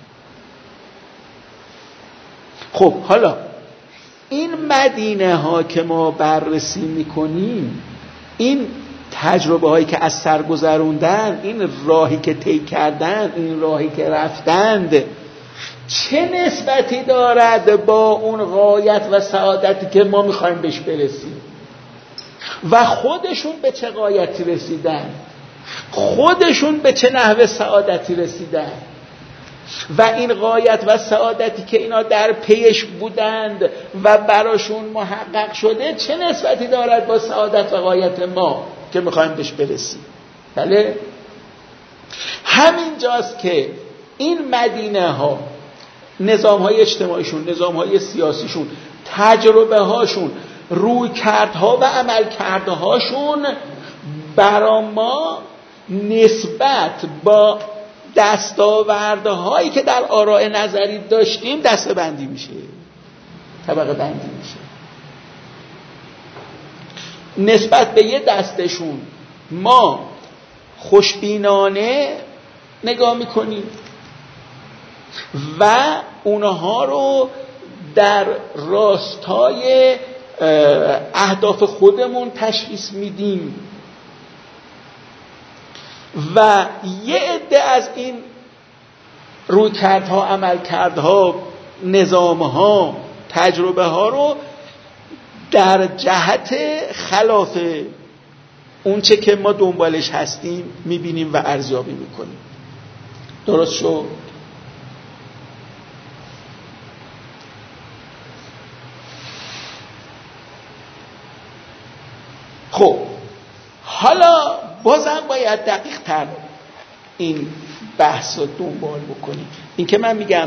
خب حالا این مدینه ها که ما بررسی میکنیم، این تجربه هایی که از سر گذروندن، این راهی که طی کردن، این راهی که رفتند، چه نسبتی دارد با اون غایت و سعادتی که ما میخوایم بهش برسیم و خودشون به چه غایتی رسیدن، خودشون به چه نحوه سعادتی رسیدن و این غایت و سعادتی که اینا در پیش بودند و براشون محقق شده چه نسبتی دارد با سعادت و غایت ما که میخوایم بهش برسیم. بله، همین جاست که این مدینه ها، نظام های اجتماعیشون، نظام های سیاسیشون، تجربه هاشون، روی کردها و عمل کردهاشون برا ما نسبت با دستاوردهایی که در آراء نظری داشتیم دسته بندی میشه، طبقه بندی میشه. نسبت به یه دستشون ما خوشبینانه نگاه میکنیم و اونها رو در راستای اهداف خودمون تشخیص میدیم و یه عده از این رویکردها، عملکردها، نظامها، تجربه ها رو در جهت خلاف اون چه که ما دنبالش هستیم میبینیم و ارزیابی میکنیم. درست شد؟ خب حالا بازم باید دقیق تر این بحث رو دنبال بکنیم. این که من میگم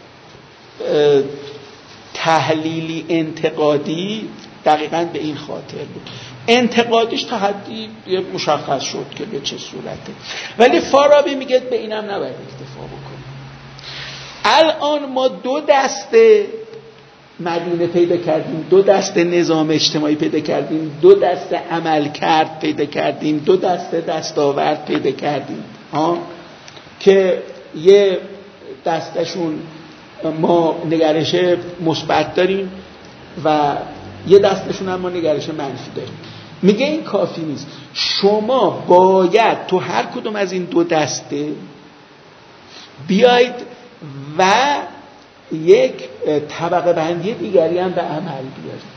تحلیلی انتقادی دقیقاً به این خاطر بود. انتقادیش تا حدی مشخص شد که به چه صورته، ولی فارابی میگه به اینم نباید اکتفا بکنیم. الان ما دو دسته مدینه پیدا کردیم، دو دسته نظام اجتماعی پیدا کردیم، دو دسته عمل کرد پیدا کردیم، دو دسته دستاورد پیدا کردیم که یه دستشون ما نگرش مثبت داریم و یه دستشون هم ما نگرش منفی داریم. میگه این کافی نیست، شما باید تو هر کدوم از این دو دسته بیایید و یک طبقه بندی دیگری هم به عمل بیاریم.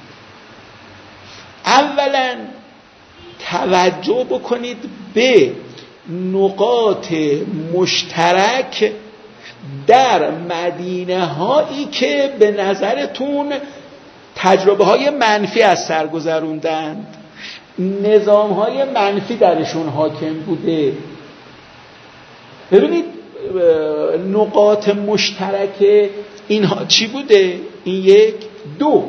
اولا توجه بکنید به نقاط مشترک در مدینه هایی که به نظرتون تجربه های منفی از سر گذروندند، نظام های منفی درشون حاکم بوده. ببینید نقاط مشترک اینها چی بوده؟ این یک. دو،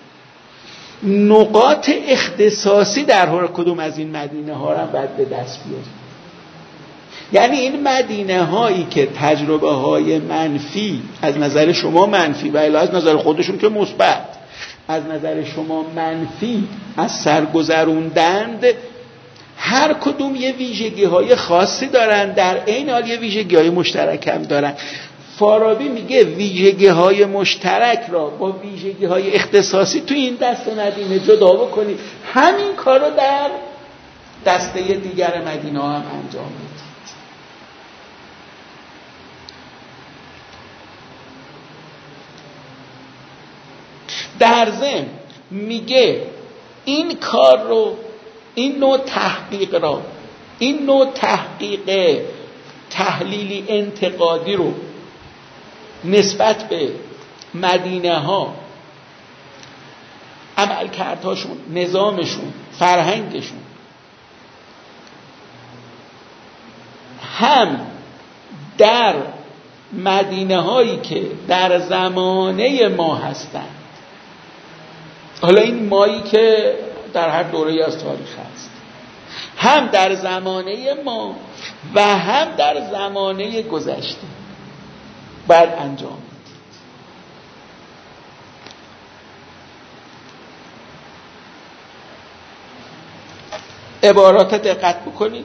نقاط اختصاصی در هر کدوم از این مدینه ها را باید به دست بیاریم. یعنی این مدینه هایی که تجربه های منفی از نظر شما منفی و الا از نظر خودشون که مثبت، از نظر شما منفی از سر گذروندند، هر کدوم یه ویژگی های خاصی دارن، در این حال یه ویژگی های مشترک هم دارن. فارابی میگه ویژگی های مشترک را با ویژگی های اختصاصی تو این دسته مدینه جدا بکنید. همین کار رو در دسته دیگر مدینه هم انجام میدید. در ضمن میگه این کار رو، این نوع تحقیق تحلیلی انتقادی رو نسبت به مدینه ها، عملکردهاشون، نظامشون، فرهنگشون، هم در مدینه هایی که در زمانه ما هستند، حالا این مایی که در هر دوره‌ای از تاریخ هست، هم در زمانه ما و هم در زمانه گذشته باید انجام بدید. عبارات دقت بکنید.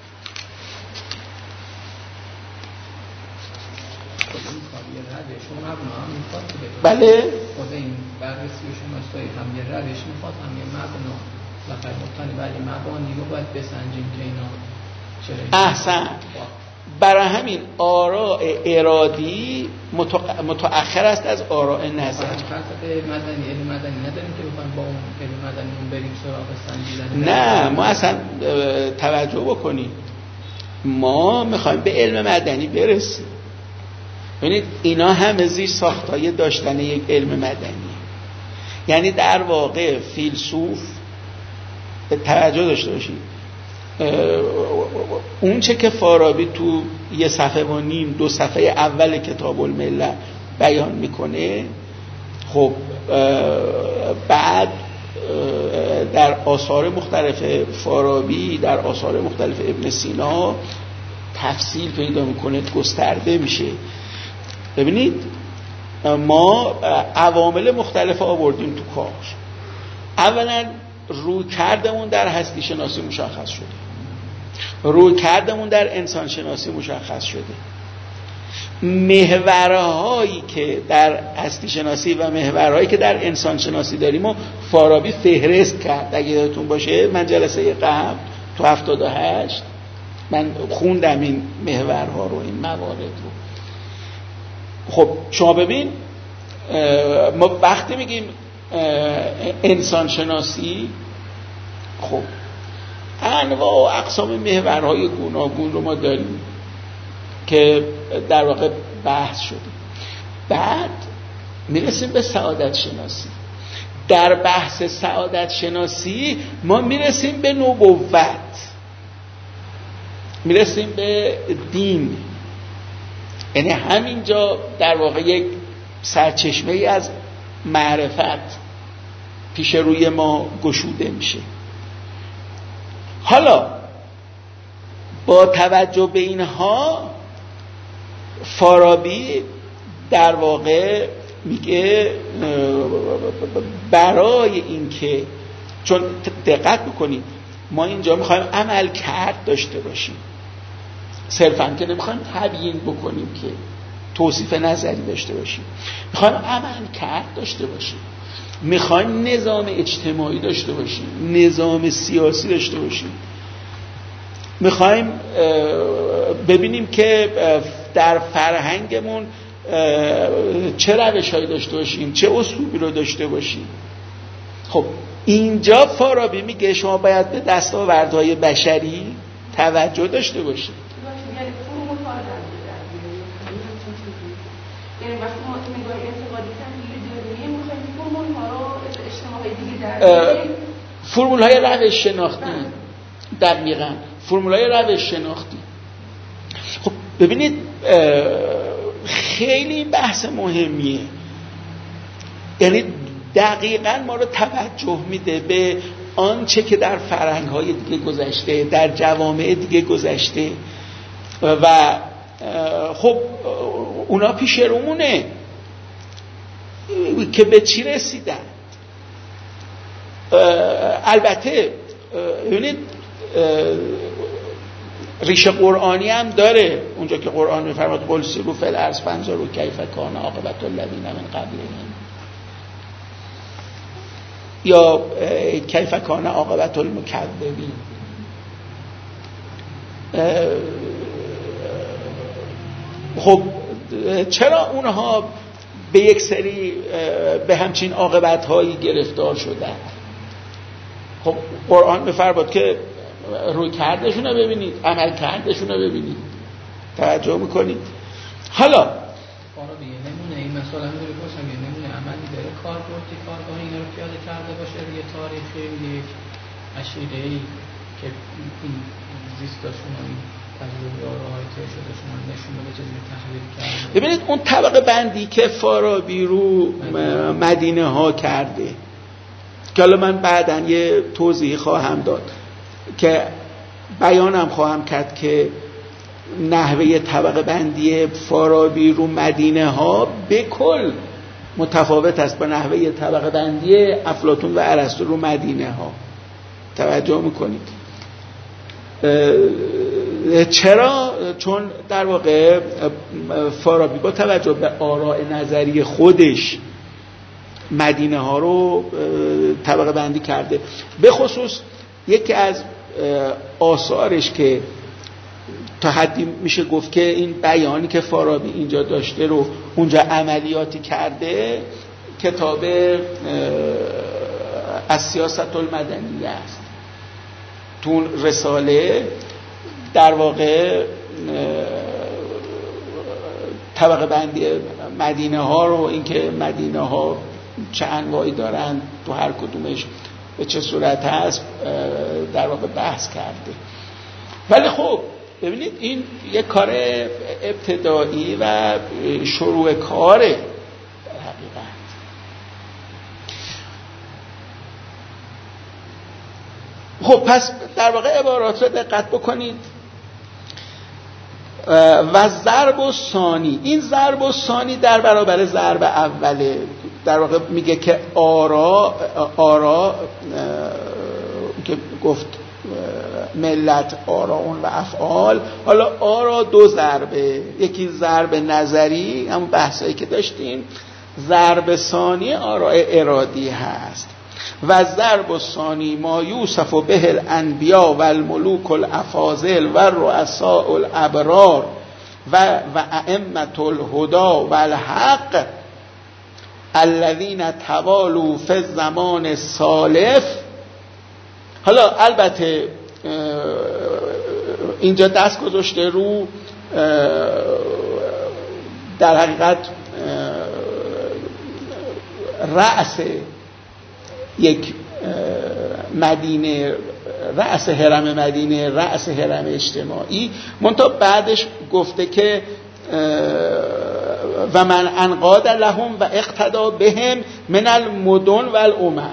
بله، خود این بررسی شناسایی هم یه روش میخواد، هم یه مبنا و فرمودتانی ولی مبانی رو باید بسنجیم که اینا چرا. احسن. برای همین آراء ارادی متأخر است از آراء نظری. فلسفه مدنی، علم مدنی نداریم که بخوایم با اون علم مدنی بریم سراغ سنجیدن. نه، ما اصلا توجه بکنیم، ما میخوایم به علم مدنی برسیم. ببینید اینا همه زیر ساختای داشتن یک علم مدنی. یعنی در واقع فیلسوف، توجه داشته باشید، اون چه که فارابی تو 1.5 صفحه 2 صفحه اول کتاب الملل بیان میکنه، خب بعد در آثار مختلف فارابی، در آثار مختلف ابن سینا تفصیل پیدا میکنه، گسترده میشه. ببینید ما عوامل مختلف آوردیم تو کار. اولا روی کردمون در هستی شناسی مشخص شده، روی کردمون در انسان شناسی مشخص شده، محورهایی که در هستی شناسی و محورهایی که در انسان شناسی داریم و فارابی فهرست کرد. اگه یادتون باشه من جلسه قبل تو 78 من خوندم این محورها رو، این موارد رو. خب شما ببین، ما وقتی میگیم انسان شناسی، خب انواع و اقسام محورهای گوناگون رو ما داریم که در واقع بحث شده. بعد میرسیم به سعادت شناسی. در بحث سعادت شناسی ما میرسیم به نبوت، میرسیم به دین. یعنی همینجا در واقع یک سرچشمه ای از معرفت پیش روی ما گشوده میشه. حالا با توجه به اینها فارابی در واقع میگه برای اینکه، چون دقت بکنید ما اینجا میخوایم عمل کرد داشته باشیم، صرفاً که نمیخوایم تبیین بکنیم که توصیف نظری داشته باشیم، میخوایم عمل کرد داشته باشیم، میخوایم نظام اجتماعی داشته باشیم، نظام سیاسی داشته باشیم، میخوایم ببینیم که در فرهنگمون چه روش‌هایی داشته باشیم، چه اسلوبی رو داشته باشیم. خب اینجا فارابی میگه شما باید به دستاوردهای بشری توجه داشته باشید. فرمول‌های روش شناختی، دقیقاً فرمول‌های روش شناختی. خب ببینید خیلی بحث مهمیه، یعنی دقیقاً ما رو توجه میده به آنچه که در فرهنگ‌های دیگه گذشته، در جوامع دیگه گذشته و خب اونا پیش رومونه که به چی رسیدن. البته ببینید ریشه قرآنی هم داره، اونجا که قرآن میفرماد قل سیروا فی الارض فانظروا کیف کان عاقبة الذین من قبلهم یا کیف کان عاقبة المکذبین. خب چرا اونها به یک سری به همچین عاقبت‌هایی گرفتار شدن؟ خب قرآن میفرماد که روی کردشون رو ببینید، عمل کردشون رو ببینید. توجه میکنید؟ حالا فارابی نمونه این مثلا داره باشم یه نمونه عملی داره کاربردی کارگاه اینا رو پیاده کرده باشه روی تاریخی یک اشیره‌ای که این زیستاشون و این تجربه آراهای طی شدهشون نشون بده چیزی تحلیل کرده. ببینید اون طبقه بندی که فارابی رو مدینه ها کرده که حالا من بعداً یه توضیح خواهم داد که بیانم خواهم کرد که نحوه طبقه بندی فارابی رو مدینه ها به کل متفاوت است با نحوه طبقه بندی افلاطون و ارسطو رو مدینه ها. توجه میکنید؟ چرا؟ چون در واقع فارابی با توجه به آراء نظری خودش مدینه ها رو طبقه بندی کرده. به خصوص یکی از آثارش که تا حدی میشه گفت که این بیانی که فارابی اینجا داشته رو اونجا عملیاتی کرده، کتاب السیاست المدنیه است. تو رساله در واقع طبقه بندی مدینه ها رو، اینکه مدینه ها چه انواعی دارن، تو هر کدومش به چه صورت هست، در واقع بحث کرده. ولی خب ببینید این یک کار ابتدایی و شروع کاره در حقیقت. خب پس در واقع عبارات رو دقت بکنید. و ضرب و ثانی، این ضرب و ثانی در برابر ضرب اوله. در واقع میگه که آرا که گفت ملت آراون و افعال، حالا آرا دو ضربه، یکی ضرب نظری همون بحثایی که داشتیم، ضرب ثانی آراء ارادی هست. و ضرب الثانی ما یوسف به الانبیاء و الملوک الافاضل و رؤساء الابرار و ائمه الهدى و الحق الذین توالوا فی الزمان السالف. حالا البته اینجا دست گذاشته رو در حقیقت رأس یک مدینه، رأس حرم مدینه، رأس حرم اجتماعی. منتها بعدش گفته که و من انقاد لهم و اقتدا بهم من المدن و الامم.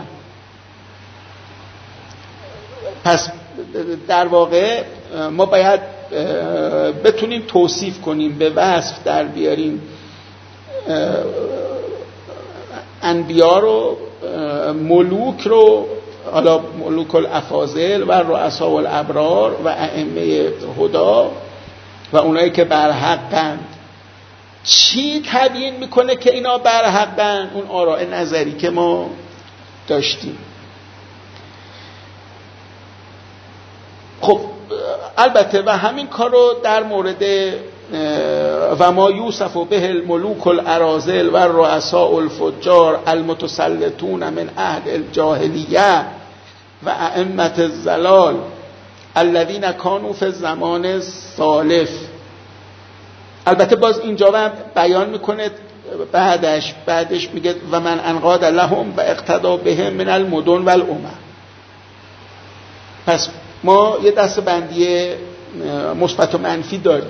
پس در واقع ما باید بتونیم توصیف کنیم، به وصف در بیاریم انبیا رو، ملوک رو، حالا ملوک الافاضل و رؤساء الابرار و ائمه هدا و اونایی که بر حقند. چی تبیین میکنه که اینا بر حقند؟ اون آراء نظری که ما داشتیم. خب البته و همین کار رو در مورد و ما یوسف به الملوک الاراذل و الرؤساء الفجار المتسلطون من اهل الجاهلیه و ائمه الضلال الذين كانوا في الزمان السالف. البته باز اینجا بیان میکنه بعدش میگه و من انقاد لهم و اقتدا بهم من المدن و الامم. پس ما یه دسته بندی مثبت و منفی داریم،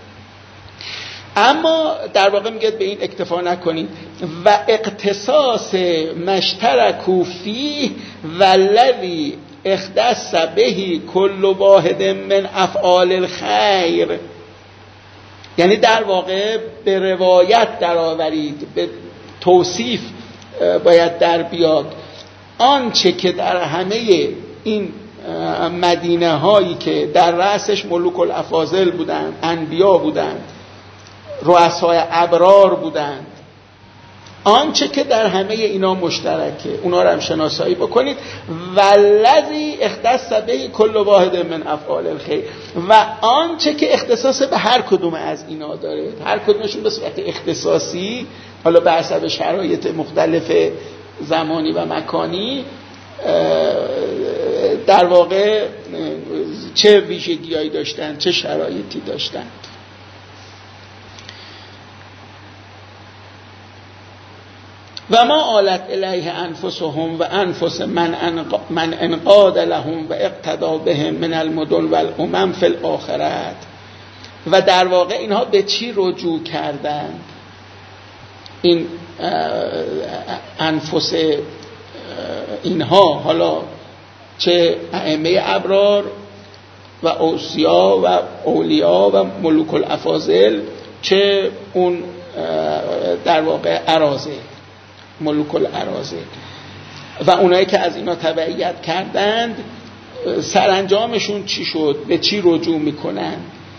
اما در واقع میگه به این اکتفا نکنید و اختصاص مشترکو فیه والذی اختص به کل واحد من افعال الخیر، یعنی در واقع به روایت در آورید، به توصیف باید در بیاد آنچه که در همه این مدینه هایی که در رأسش ملوک الافاضل بودند، انبیا بودند، رؤسای ابرار بودند، آنچه که در همه اینا مشترکه اونا رو هم شناسایی بکنید. والذی اختص به کل واحد من افعال الخیر، و آنچه که اختصاص به هر کدوم از اینا داره، هر کدومشون به صورت اختصاصی، حالا به حسب شرایط مختلف زمانی و مکانی در واقع چه ویژگی‌هایی داشتن، چه شرایطی داشتن. و ما آلت الیه انفسهم و انفس من انقاد لهم و اقتدا بهم من المدن و الامم فی الاخرت. و در واقع اینها به چی رجوع کردند؟ این انفس اینها، حالا چه ائمه ابرار و اوصیا و اولیا و ملوک الافاضل، چه اون در واقع اراذل، ملوک الاراذل و اونایی که از اینا تبعیت کردند، سرانجامشون چی شد؟ به چی رجوع میکنن؟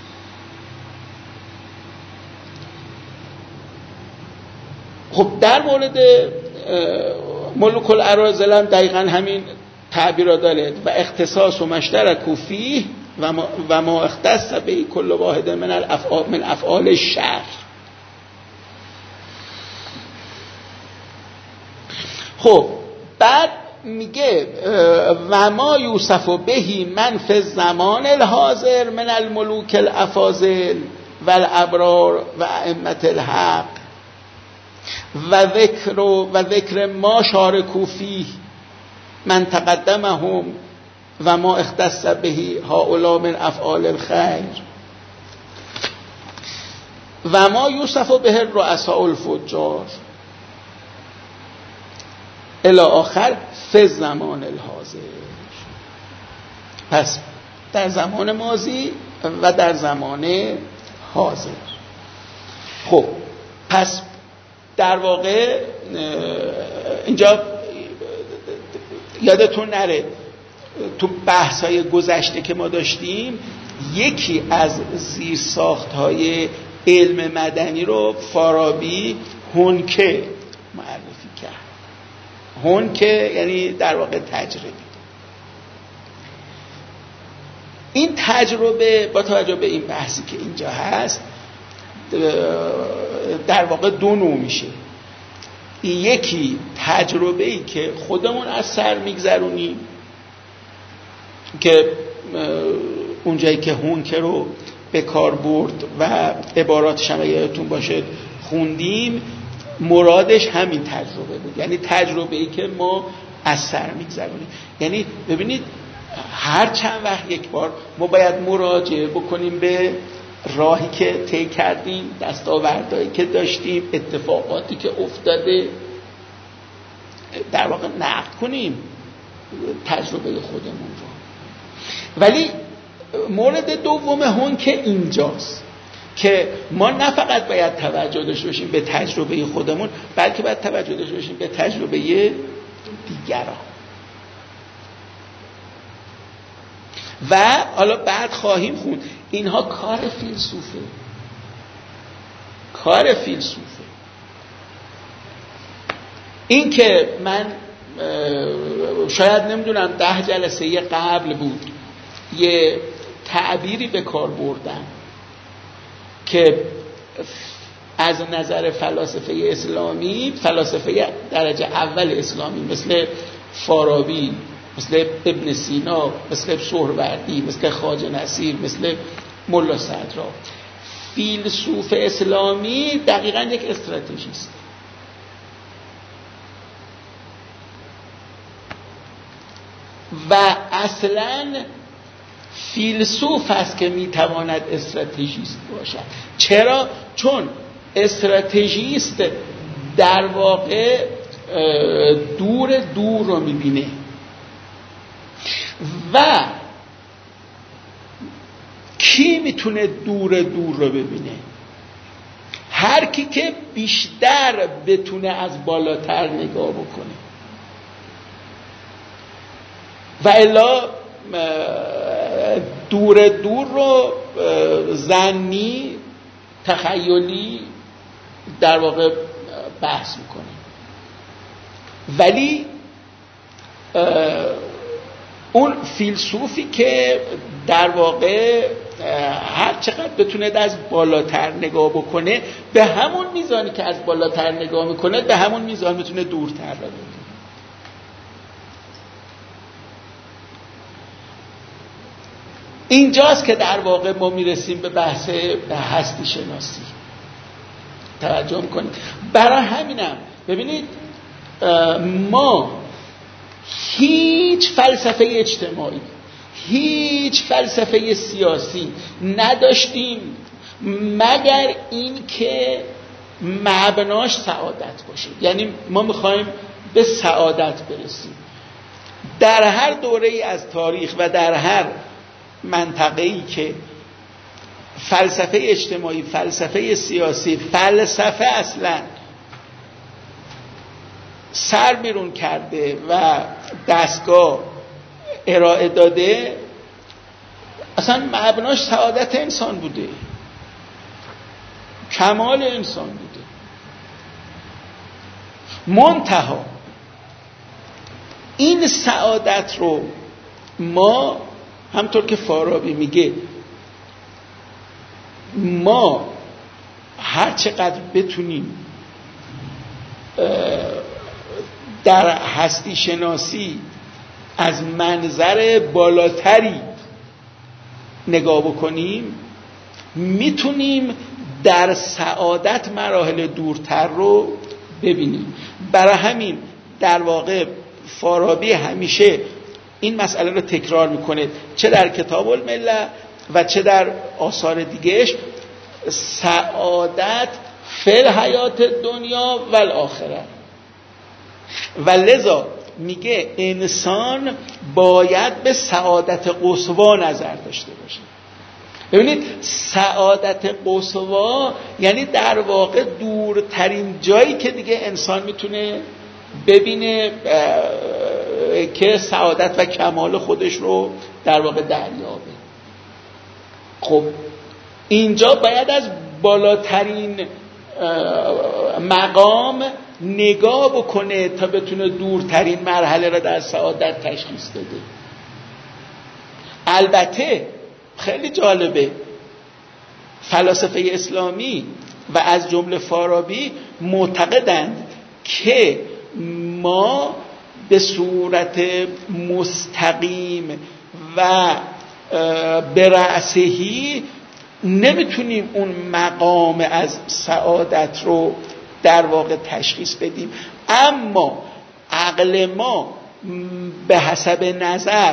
خب در مورد ملوک الاراذل هم دقیقا همین تعبیر را داره و اختصاص و مشترک فیه و ما اختص به کل واحد من افعال الشر. خب بعد میگه و ما یوسف بهی من فی الزمان الحاضر من الملوک الافاضل و الابرار و ائمه الحق و ذکر ما شارکوا فیه من تقدمهم و ما اختص بهی هؤلاء من افعال الخیر و ما یوسف به الرؤساء الفجار الی آخر فی زمان الحاضر. پس در زمان ماضی و در زمان حاضر. خب پس در واقع اینجا یادتون نره تو بحث‌های گذشته که ما داشتیم یکی از زیرساخت‌های علم مدنی رو فارابی هنکه معرفی کرد. هنکه یعنی در واقع تجربه. این تجربه با توجه به این بحثی که اینجا هست در واقع دو نوع میشه. یکی تجربه‌ای که خودمون از سر میگذرونیم که اونجایی که هونکه رو به کار برد و عباراتش هم یادتون باشه خوندیم، مرادش همین تجربه بود، یعنی تجربه‌ای که ما از سر میگذرونیم. یعنی ببینید هر چند وقت یک بار ما باید مراجعه بکنیم به راهی که طی کردیم، دستاوردهایی که داشتیم، اتفاقاتی که افتاده، در واقع نقد کنیم تجربه خودمون رو. ولی مورد دوم هنکه اینجاست که ما نه فقط باید توجه داشته باشیم به تجربه خودمون، بلکه باید توجه داشته باشیم به تجربه دیگران. و حالا بعد خواهیم خوند اینها کار فیلسوفه، کار فیلسوفه. این که من شاید نمیدونم 10 جلسه قبل بود یه تعبیری به کار بردم که از نظر فلاسفه اسلامی، فلاسفه درجه اول اسلامی مثل فارابی، مثل ابن سینا، مثل سهروردی، مثل خواجه نصیر، مثل ملا صدرا، فیلسوف اسلامی دقیقاً یک استراتژیست. و اصلاً فیلسوف است که میتواند استراتژیست باشد. چرا؟ چون استراتژیست در واقع دور رو میبینه و کی میتونه دور رو ببینه؟ هر کی که بیشتر بتونه از بالاتر نگاه بکنه. و الا دور رو ظنی تخیلی در واقع بحث میکنه. ولی اون فیلسوفی که در واقع هر چقدر بتونه از بالاتر نگاه بکنه، به همون میزانی که از بالاتر نگاه میکنه به همون میزان میتونه دورتر رو ببینه. اینجاست که در واقع ما میرسیم به بحث هستی شناسی. توجه میکنید؟ برای همینم ببینید ما هیچ فلسفه اجتماعی، هیچ فلسفه سیاسی نداشتیم مگر این که مبناش سعادت باشه. یعنی ما میخوایم به سعادت برسیم. در هر دوره‌ای از تاریخ و در هر منطقه‌ای که فلسفه اجتماعی، فلسفه سیاسی، فلسفه اصلا سر بیرون کرده و دستگاه ارائه داده، اصلا مبناش سعادت انسان بوده، کمال انسان بوده. منتها این سعادت رو ما، همطور که فارابی میگه، ما هر چقدر بتونیم در هستی شناسی از منظر بالاتری نگاه بکنیم، میتونیم در سعادت مراحل دورتر رو ببینیم. برای همین در واقع فارابی همیشه این مسئله رو تکرار میکنه، چه در کتاب الملل و چه در آثار دیگهش: سعادت فی الحیات دنیا و الاخره. و لذا میگه انسان باید به سعادت قصوا نظر داشته باشه. ببینید سعادت قصوا یعنی در واقع دورترین جایی که دیگه انسان میتونه ببینه که سعادت و کمال خودش رو در واقع دریابه. خب اینجا باید از بالاترین مقام نگاه بکنه تا بتونه دورترین مرحله را در سعادت تشخیص بده. البته خیلی جالبه، فلاسفه اسلامی و از جمله فارابی معتقدند که ما به صورت مستقیم و برأسهی نمیتونیم اون مقام از سعادت رو در واقع تشخیص بدیم، اما عقل ما به حسب نظر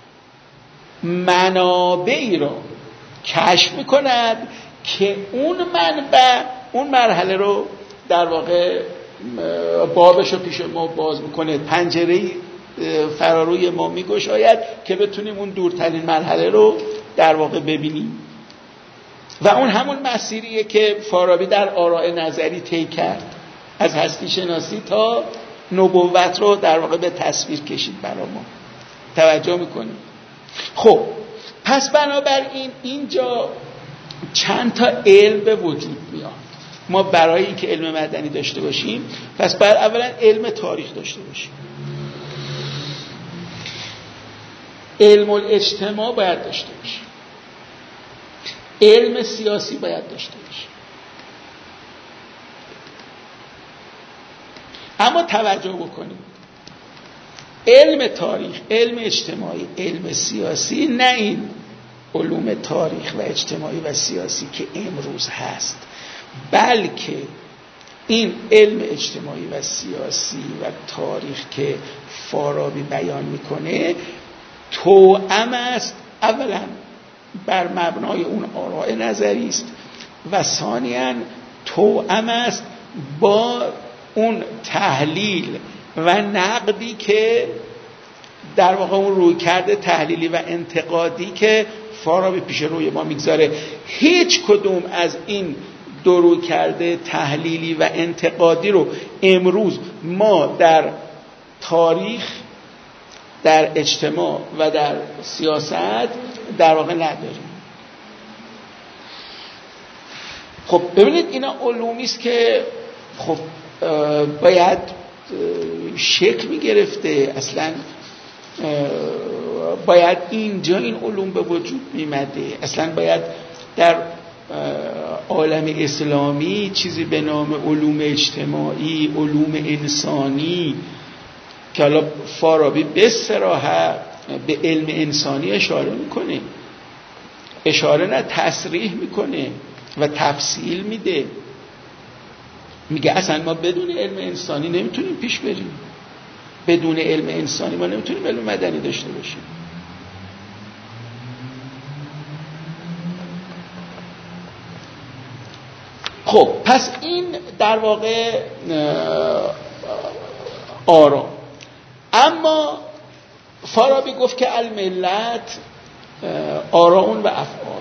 منابعی رو کشف میکند که اون منبع اون مرحله رو در واقع بابش رو پیش ما باز میکنه، پنجره‌ای فراروی ما میگشاید که بتونیم اون دورترین مرحله رو در واقع ببینیم. و اون همون مسیریه که فارابی در آراء نظری طی کرد، از هستی شناسی تا نبوت رو در واقع به تصویر کشید برای ما. توجه میکنیم؟ خب پس بنابراین اینجا چند تا علم به وجود میاد. ما برای اینکه علم مدنی داشته باشیم پس باید اولا علم تاریخ داشته باشیم، علم الاجتماع باید داشته باشیم، علم سیاسی باید داشته باشیم. اما توجه بکنید، علم تاریخ، علم اجتماعی، علم سیاسی، نه این علوم تاریخ و اجتماعی و سیاسی که امروز هست، بلکه این علم اجتماعی و سیاسی و تاریخ که فارابی بیان میکنه توأم است، اولا بر مبنای اون آراء نظری است و ثانیاً توأم است با اون تحلیل و نقدی که در واقع اون رویکرد تحلیلی و انتقادی که فارابی پیش روی ما میگذاره. هیچ کدوم از این دو رویکرد تحلیلی و انتقادی رو امروز ما در تاریخ، در اجتماع و در سیاست در واقع نداریم. خب ببینید اینا علومی است که خب باید شکل میگرفته، اصلا باید اینجا این علوم به وجود میمده، اصلا باید در عالم اسلامی چیزی به نام علوم اجتماعی، علوم انسانی که حالا فارابی به صراحت به علم انسانی اشاره میکنه، اشاره نه تصریح میکنه و تفصیل میده، میگه اصلا ما بدون علم انسانی نمیتونیم پیش بریم، بدون علم انسانی ما نمیتونیم علم مدنی داشته باشیم. خب پس این در واقع آرا. اما فارابی گفت که الملت آراون و افعال.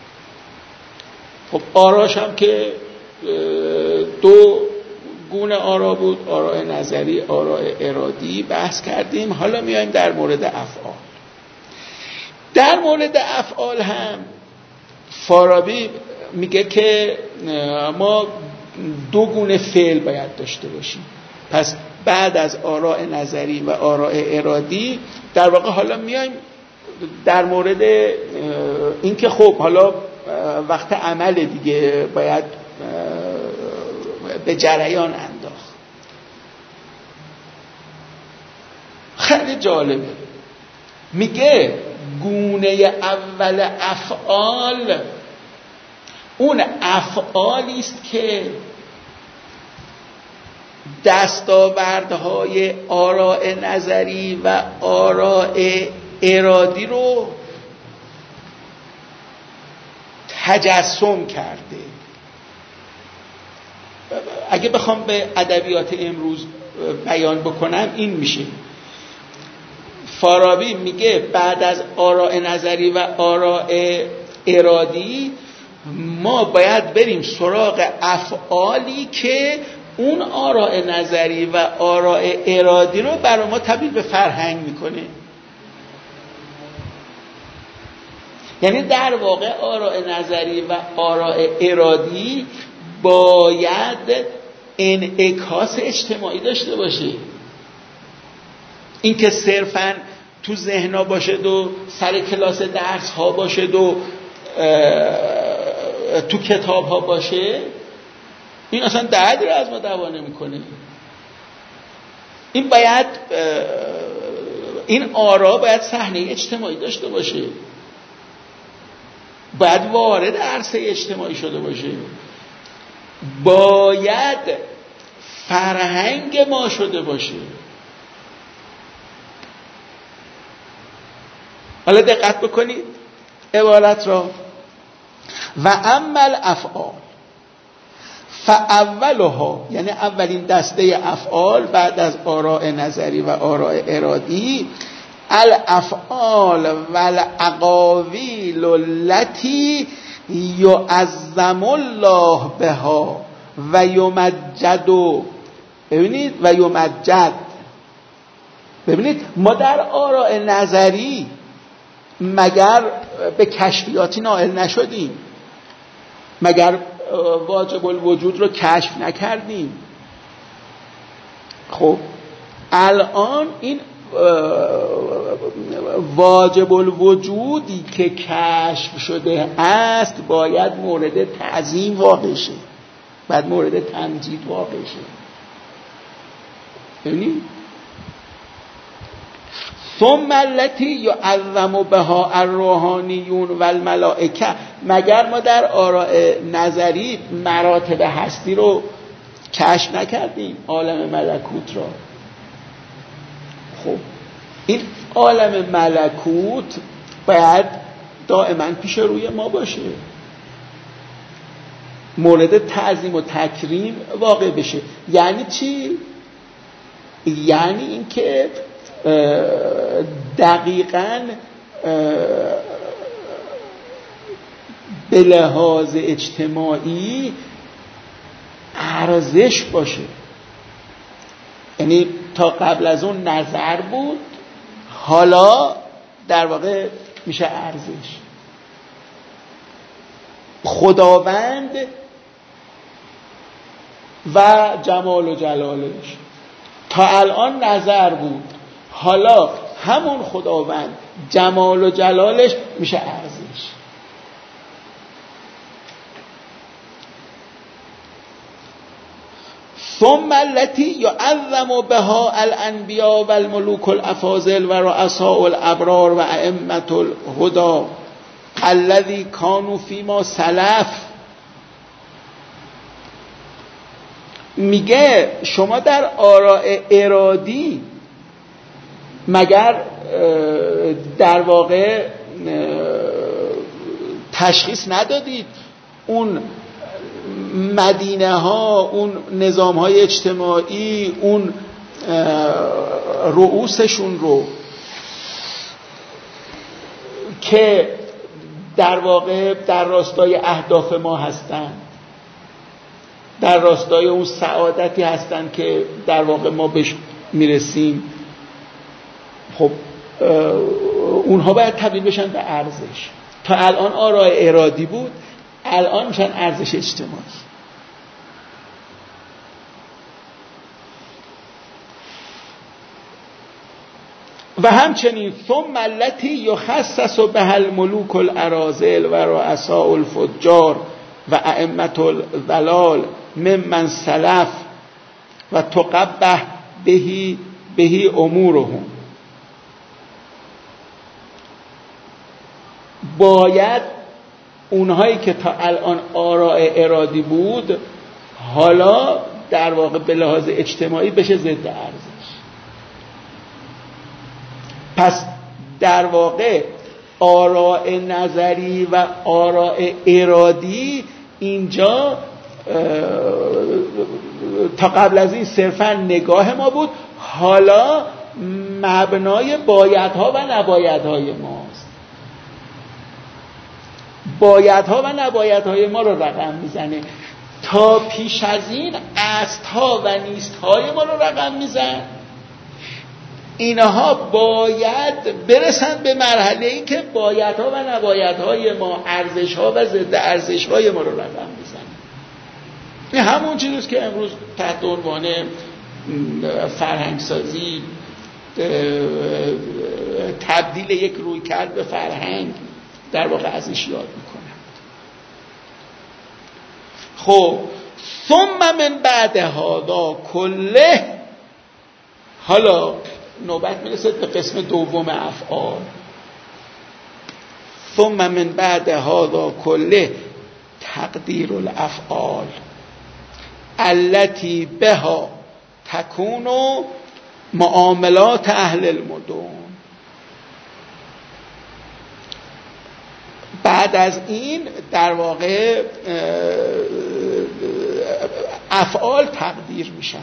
خب آراش هم که دو گونه آرا بود، آراء نظری، آراء ارادی بحث کردیم. حالا میایم در مورد افعال. در مورد افعال هم فارابی میگه که ما دو گونه فعل باید داشته باشیم. پس بعد از آراء نظری و آراء ارادی در واقع حالا میایم در مورد این که خب حالا وقت عمل دیگه باید به جریان انداخت. خیلی جالبه، میگه گونه اول افعال اون افعالی است که دستاوردهای آراء نظری و آراء ارادی رو تجسم کرده. اگه بخوام به ادبیات امروز بیان بکنم این میشه، فارابی میگه بعد از آراء نظری و آراء ارادی ما باید بریم سراغ افعالی که اون آراء نظری و آراء ارادی رو برای ما تبدیل به فرهنگ میکنه. یعنی در واقع آراء نظری و آراء ارادی باید انعکاس اجتماعی داشته باشه. این که صرفاً تو ذهن‌ها باشه و سر کلاس درس ها باشه و تو کتاب ها باشه، این اصلا دردی رو از ما دوا نمی‌کنه. این باید این آرا باید صحنه اجتماعی داشته باشه، باید وارد عرصه اجتماعی شده باشه، باید فرهنگ ما شده باشه. حالا دقت بکنید عبارت را. و عمل افعال فاولها، یعنی اولین دسته افعال بعد از آراء نظری و آراء ارادی، الافعال و الاقاویل التي یعظم الله بها و یمجد. ببینید و یمجد. ببینید ما در آراء نظری مگر به کشفیاتی نائل نشدیم؟ مگر واجب الوجود رو کشف نکردیم؟ خب الان این واجب الوجودی که کشف شده است باید مورد تعظیم واقع شه، باید مورد تمجید واقع شه. ببینید ثم التي يعظم بها الروحانیون والملائکه، مگر ما در آراء نظری مراتب هستی رو کشف نکردیم، عالم ملکوت را؟ خب این عالم ملکوت باید دائما پیش روی ما باشه، مورد تعظیم و تکریم واقع بشه. یعنی چی؟ یعنی اینکه دقیقاً به لحاظ اجتماعی ارزش باشه. یعنی تا قبل از اون نظر بود، حالا در واقع میشه ارزش. خداوند و جمال و جلالش تا الان نظر بود، حالا همون خداوند جمال و جلالش میشه ارزش. ثم التي يعظم بها الانبیاء والملوک الافاضل و رؤساء الابرار و ائمه الهدى الذي كانوا فيما سلف. میگه شما در آراء ارادی مگر در واقع تشخیص ندادید اون مدینه ها، اون نظام های اجتماعی، اون رؤوسشون رو که در واقع در راستای اهداف ما هستن، در راستای اون سعادتی هستن که در واقع ما بهش میرسیم؟ خب اونها باید تبدیل بشن به ارزش. تا الان آراء ارادی بود، الان میشن ارزش اجتماعی. و همچنین ثم التي يخصص بها الملوك الاراذل و رؤساء الفجار و ائمه الضلال ممن سلف و تقبح به امورهم. باید اونهایی که تا الان آراء ارادی بود، حالا در واقع به لحاظ اجتماعی بشه ضد ارزش. پس در واقع آراء نظری و آراء ارادی اینجا تا قبل از این صرفا نگاه ما بود، حالا مبنای بایدها و نبایدهای ماست. بایدها و نبایدهای ما رو رقم میزنه. تا پیش از این استها و نیستهای ما رو رقم میزن. اینها باید برسن به مرحله‌ای که بایدها و نبایدهای ما، ارزشها و ضد ارزشهای ما رو رقم میزنه. این همون چیزیست که امروز تحت عنوان فرهنگسازی، تبدیل یک رویکرد به فرهنگ در واقع ازش یاد میکنم. خب ثم من بعد هذا کله، حالا نوبت میرسه به قسم دوم افعال. ثم من بعد هذا کله تقدیر الافعال التي بها تكون معاملات اهل المدن. بعد از این در واقع افعال تقدیر میشن.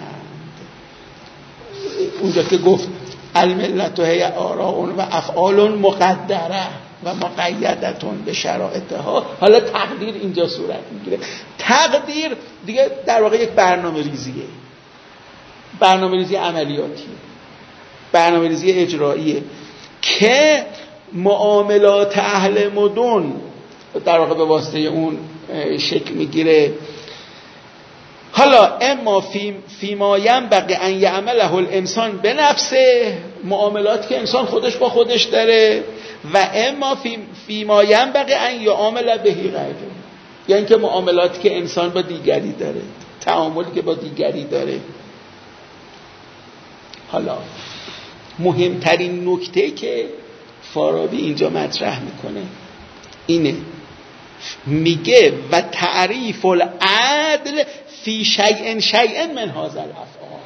اونجا که گفت الملت هی آراء و افعال مقدره و مقیدتون به شرایطها، حالا تقدیر اینجا صورت میگیره. تقدیر دیگه در واقع یک برنامه ریزیه، برنامه ریزی عملیاتیه، برنامه ریزی اجراییه که معاملات اهل مدن در واقع به واسطه اون شکل میگیره. حالا اما فیما ینبغی ان یعمله الانسان بنفسه، معاملاتی که انسان خودش با خودش داره، و اما فیما ینبغی ان یعامل به غیره، یعنی که معاملاتی که انسان با دیگری داره، تعاملی که با دیگری داره. حالا مهمترین نکته که فارابی اینجا مطرح میکنه اینه، میگه و تعریف العدل فی شیء من هذا الافعال،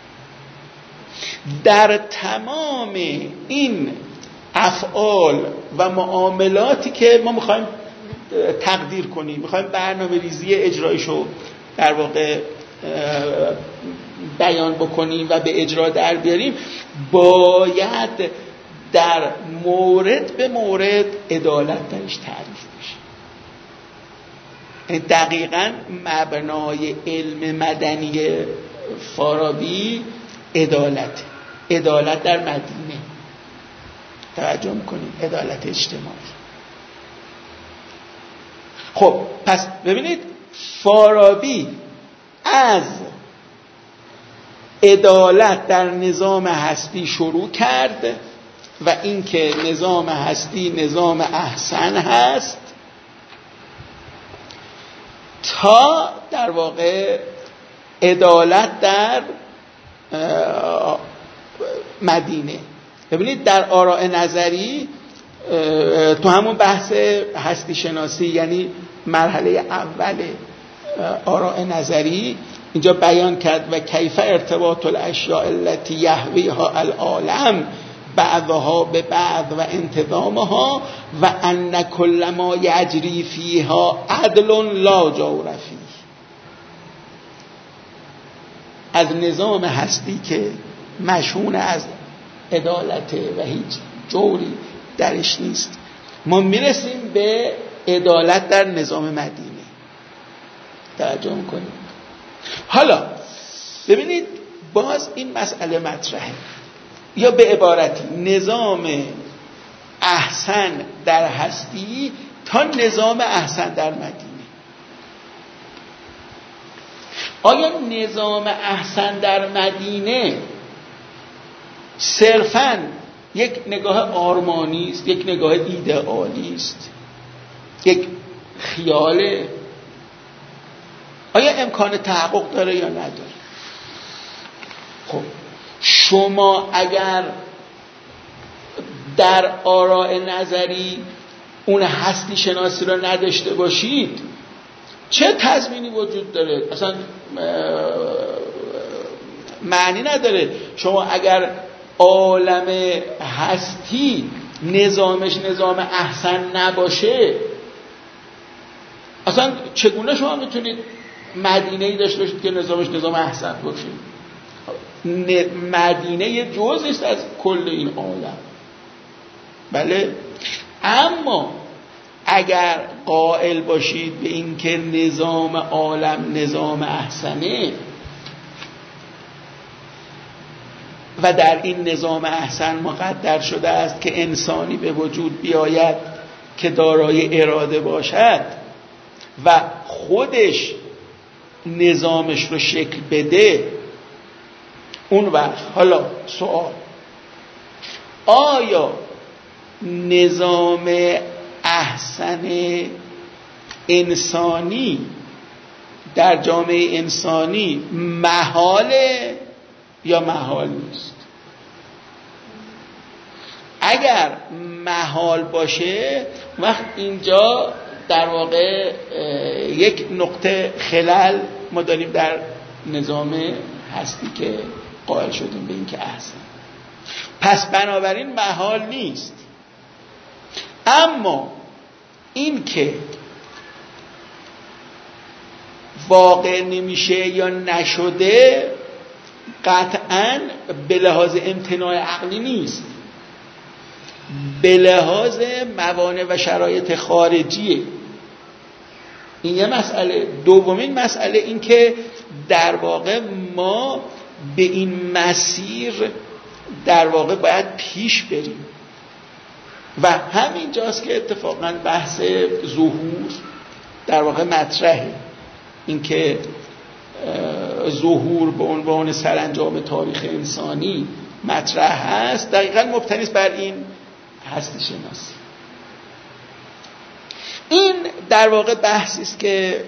در تمام این افعال و معاملاتی که ما میخوایم تقدیر کنیم، میخوایم برنامه ریزی اجرایشو در واقع بیان بکنیم و به اجرا در بیاریم، باید در مورد به مورد عدالت درش تعریف بشه. دقیقاً مبنای علم مدنی فارابی عدالت در مدینه، توجه میکنیم، عدالت اجتماعی. خب پس ببینید فارابی از عدالت در نظام هستی شروع کرد و اینکه نظام هستی نظام احسن هست تا در واقع عدالت در مدینه. ببینید در آراء نظری تو همون بحث هستی شناسی، یعنی مرحله اول آراء نظری، اینجا بیان کرد و کیف ارتباط الاشیاء التي یحویها العالم بعضها به بعض و انتظامها و ان کل ما یجری فیها عدل لا جور فیه. از نظام هستی که مشهون از عدالته و هیچ جوری درش نیست، ما میرسیم به عدالت در نظام مدینه. توجه میکنیم. حالا ببینید باز این مسئله مطرحه، یا به عبارتی نظام احسن در هستی تا نظام احسن در مدینه. آیا نظام احسن در مدینه صرفاً یک نگاه آرمانی است، یک نگاه ایدئالی است، یک خیاله؟ آیا امکان تحقق داره یا نداره؟ خب شما اگر در آراء نظری اون هستی شناسی رو نداشته باشید، چه تضمینی وجود داره؟ اصلا معنی نداره. شما اگر عالم هستی نظامش نظام احسن نباشه، اصلا چگونه شما میتونید مدینه‌ای داشته باشید که نظامش نظام احسن باشه؟ مدینه یه جزئی است از کل این عالم. بله، اما اگر قائل باشید به این که نظام عالم نظام احسنه و در این نظام احسن مقدر شده است که انسانی به وجود بیاید که دارای اراده باشد و خودش نظامش رو شکل بده، اون وقت حالا سوال، آیا نظام احسن انسانی در جامعه انسانی محاله یا محال نیست؟ اگر محال باشه، وقت اینجا در واقع یک نقطه خلل ما داریم در نظام هستی که قائل شدیم به این که احسن. پس بنابراین محال نیست. اما این که واقع نمیشه یا نشده قطعاً به لحاظ امتناع عقلی نیست، به لحاظ موانع و شرایط خارجیه. این یه مسئله. دومین مسئله این که در واقع ما به این مسیر در واقع باید پیش بریم و همین جاست که اتفاقاً بحث ظهور در واقع مطرحه. این که ظهور به عنوان سرانجام تاریخ انسانی مطرح هست، دقیقاً مبتنی است بر این هستی شناسی. این در واقع بحثی است که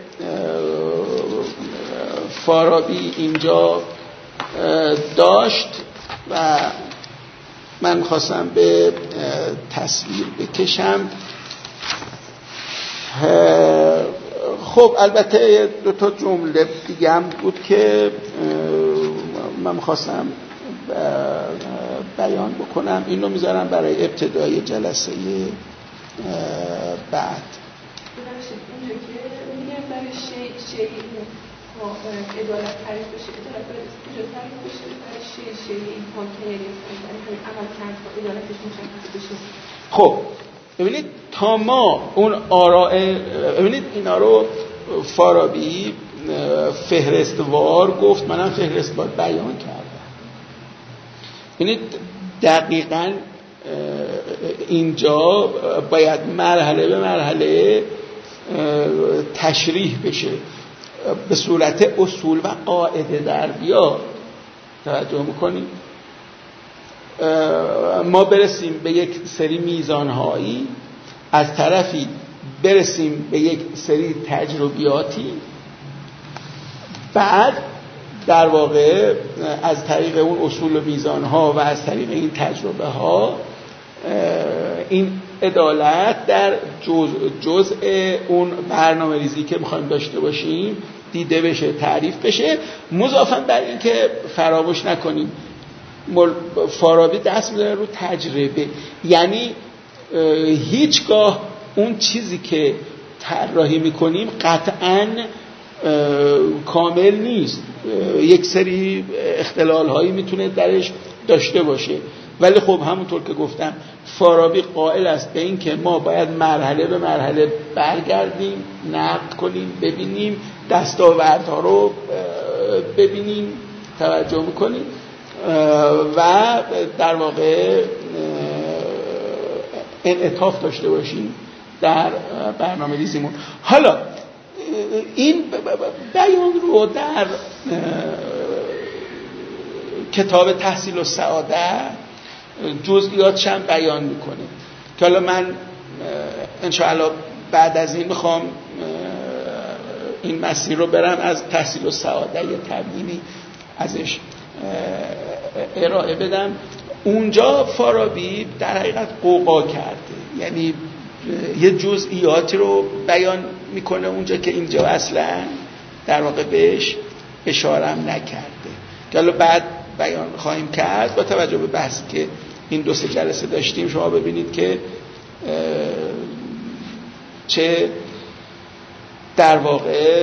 فارابی اینجا داشت و من خواستم به تصویر بکشم. خب البته دو تا جمله دیگه هم بود که من خواستم بیان بکنم. اینو میذارم برای ابتدای جلسه بعد. ادالت تعریف بشه، ادالت تعریف بشه برای شیعه این حاکمیت برای عمل کرد با ادالتش مشخص بشه. خب ببینید تا ما اون آراء، ببینید اینا رو فارابی فهرستوار گفت، منم فهرستوار بیان کردم. ببینید دقیقاً اینجا باید مرحله به مرحله تشریح بشه، به صورت اصول و قاعده در بیاد. توجه میکنیم ما برسیم به یک سری میزانهایی، از طرفی برسیم به یک سری تجربیاتی، بعد در واقع از طریق اون اصول و میزانها و از طریق این تجربه ها این عدالت در جزء اون برنامه ریزی که میخوایم داشته باشیم دیده بشه، تعریف بشه. مضافاً بر این که فراموش نکنیم فارابی دست می‌ذاره رو تجربه، یعنی هیچگاه اون چیزی که طراحی میکنیم قطعاً کامل نیست، یک سری اختلال هایی میتونه درش داشته باشه، ولی خب همونطور که گفتم فارابی قائل است به این که ما باید مرحله به مرحله برگردیم، نقد کنیم، ببینیم، دستاوردها رو ببینیم، توجه میکنیم و در واقع انعطاف داشته باشیم در برنامه ریزیمون. حالا این بیان رو در کتاب تحصیل السعاده جزئیاتش هم بیان میکنه که حالا من انشاءالله بعد از این میخوام این مسیر رو برم از تحصیل السعاده یه تبیینی ازش ارائه بدم. اونجا فارابی در حقیقت قوقا کرده، یعنی یه جزئیاتی رو بیان میکنه اونجا که اینجا اصلا در واقع بهش اشاره نکرده که حالا بعد بیان خواهیم کرد. با توجه به بحثی که این 2-3 جلسه داشتیم شما ببینید که چه در واقع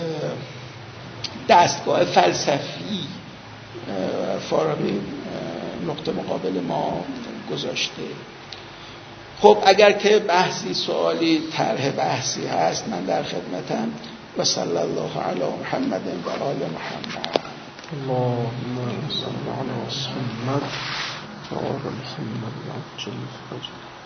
دستگاه فلسفی فارابی نقطه مقابل ما گذاشته. خب اگر که بحثی، سوالی، طرح بحثی هست من در خدمتم. و صلی الله علی محمد و آل محمد. اللهم صل علی محمد و آل محمد.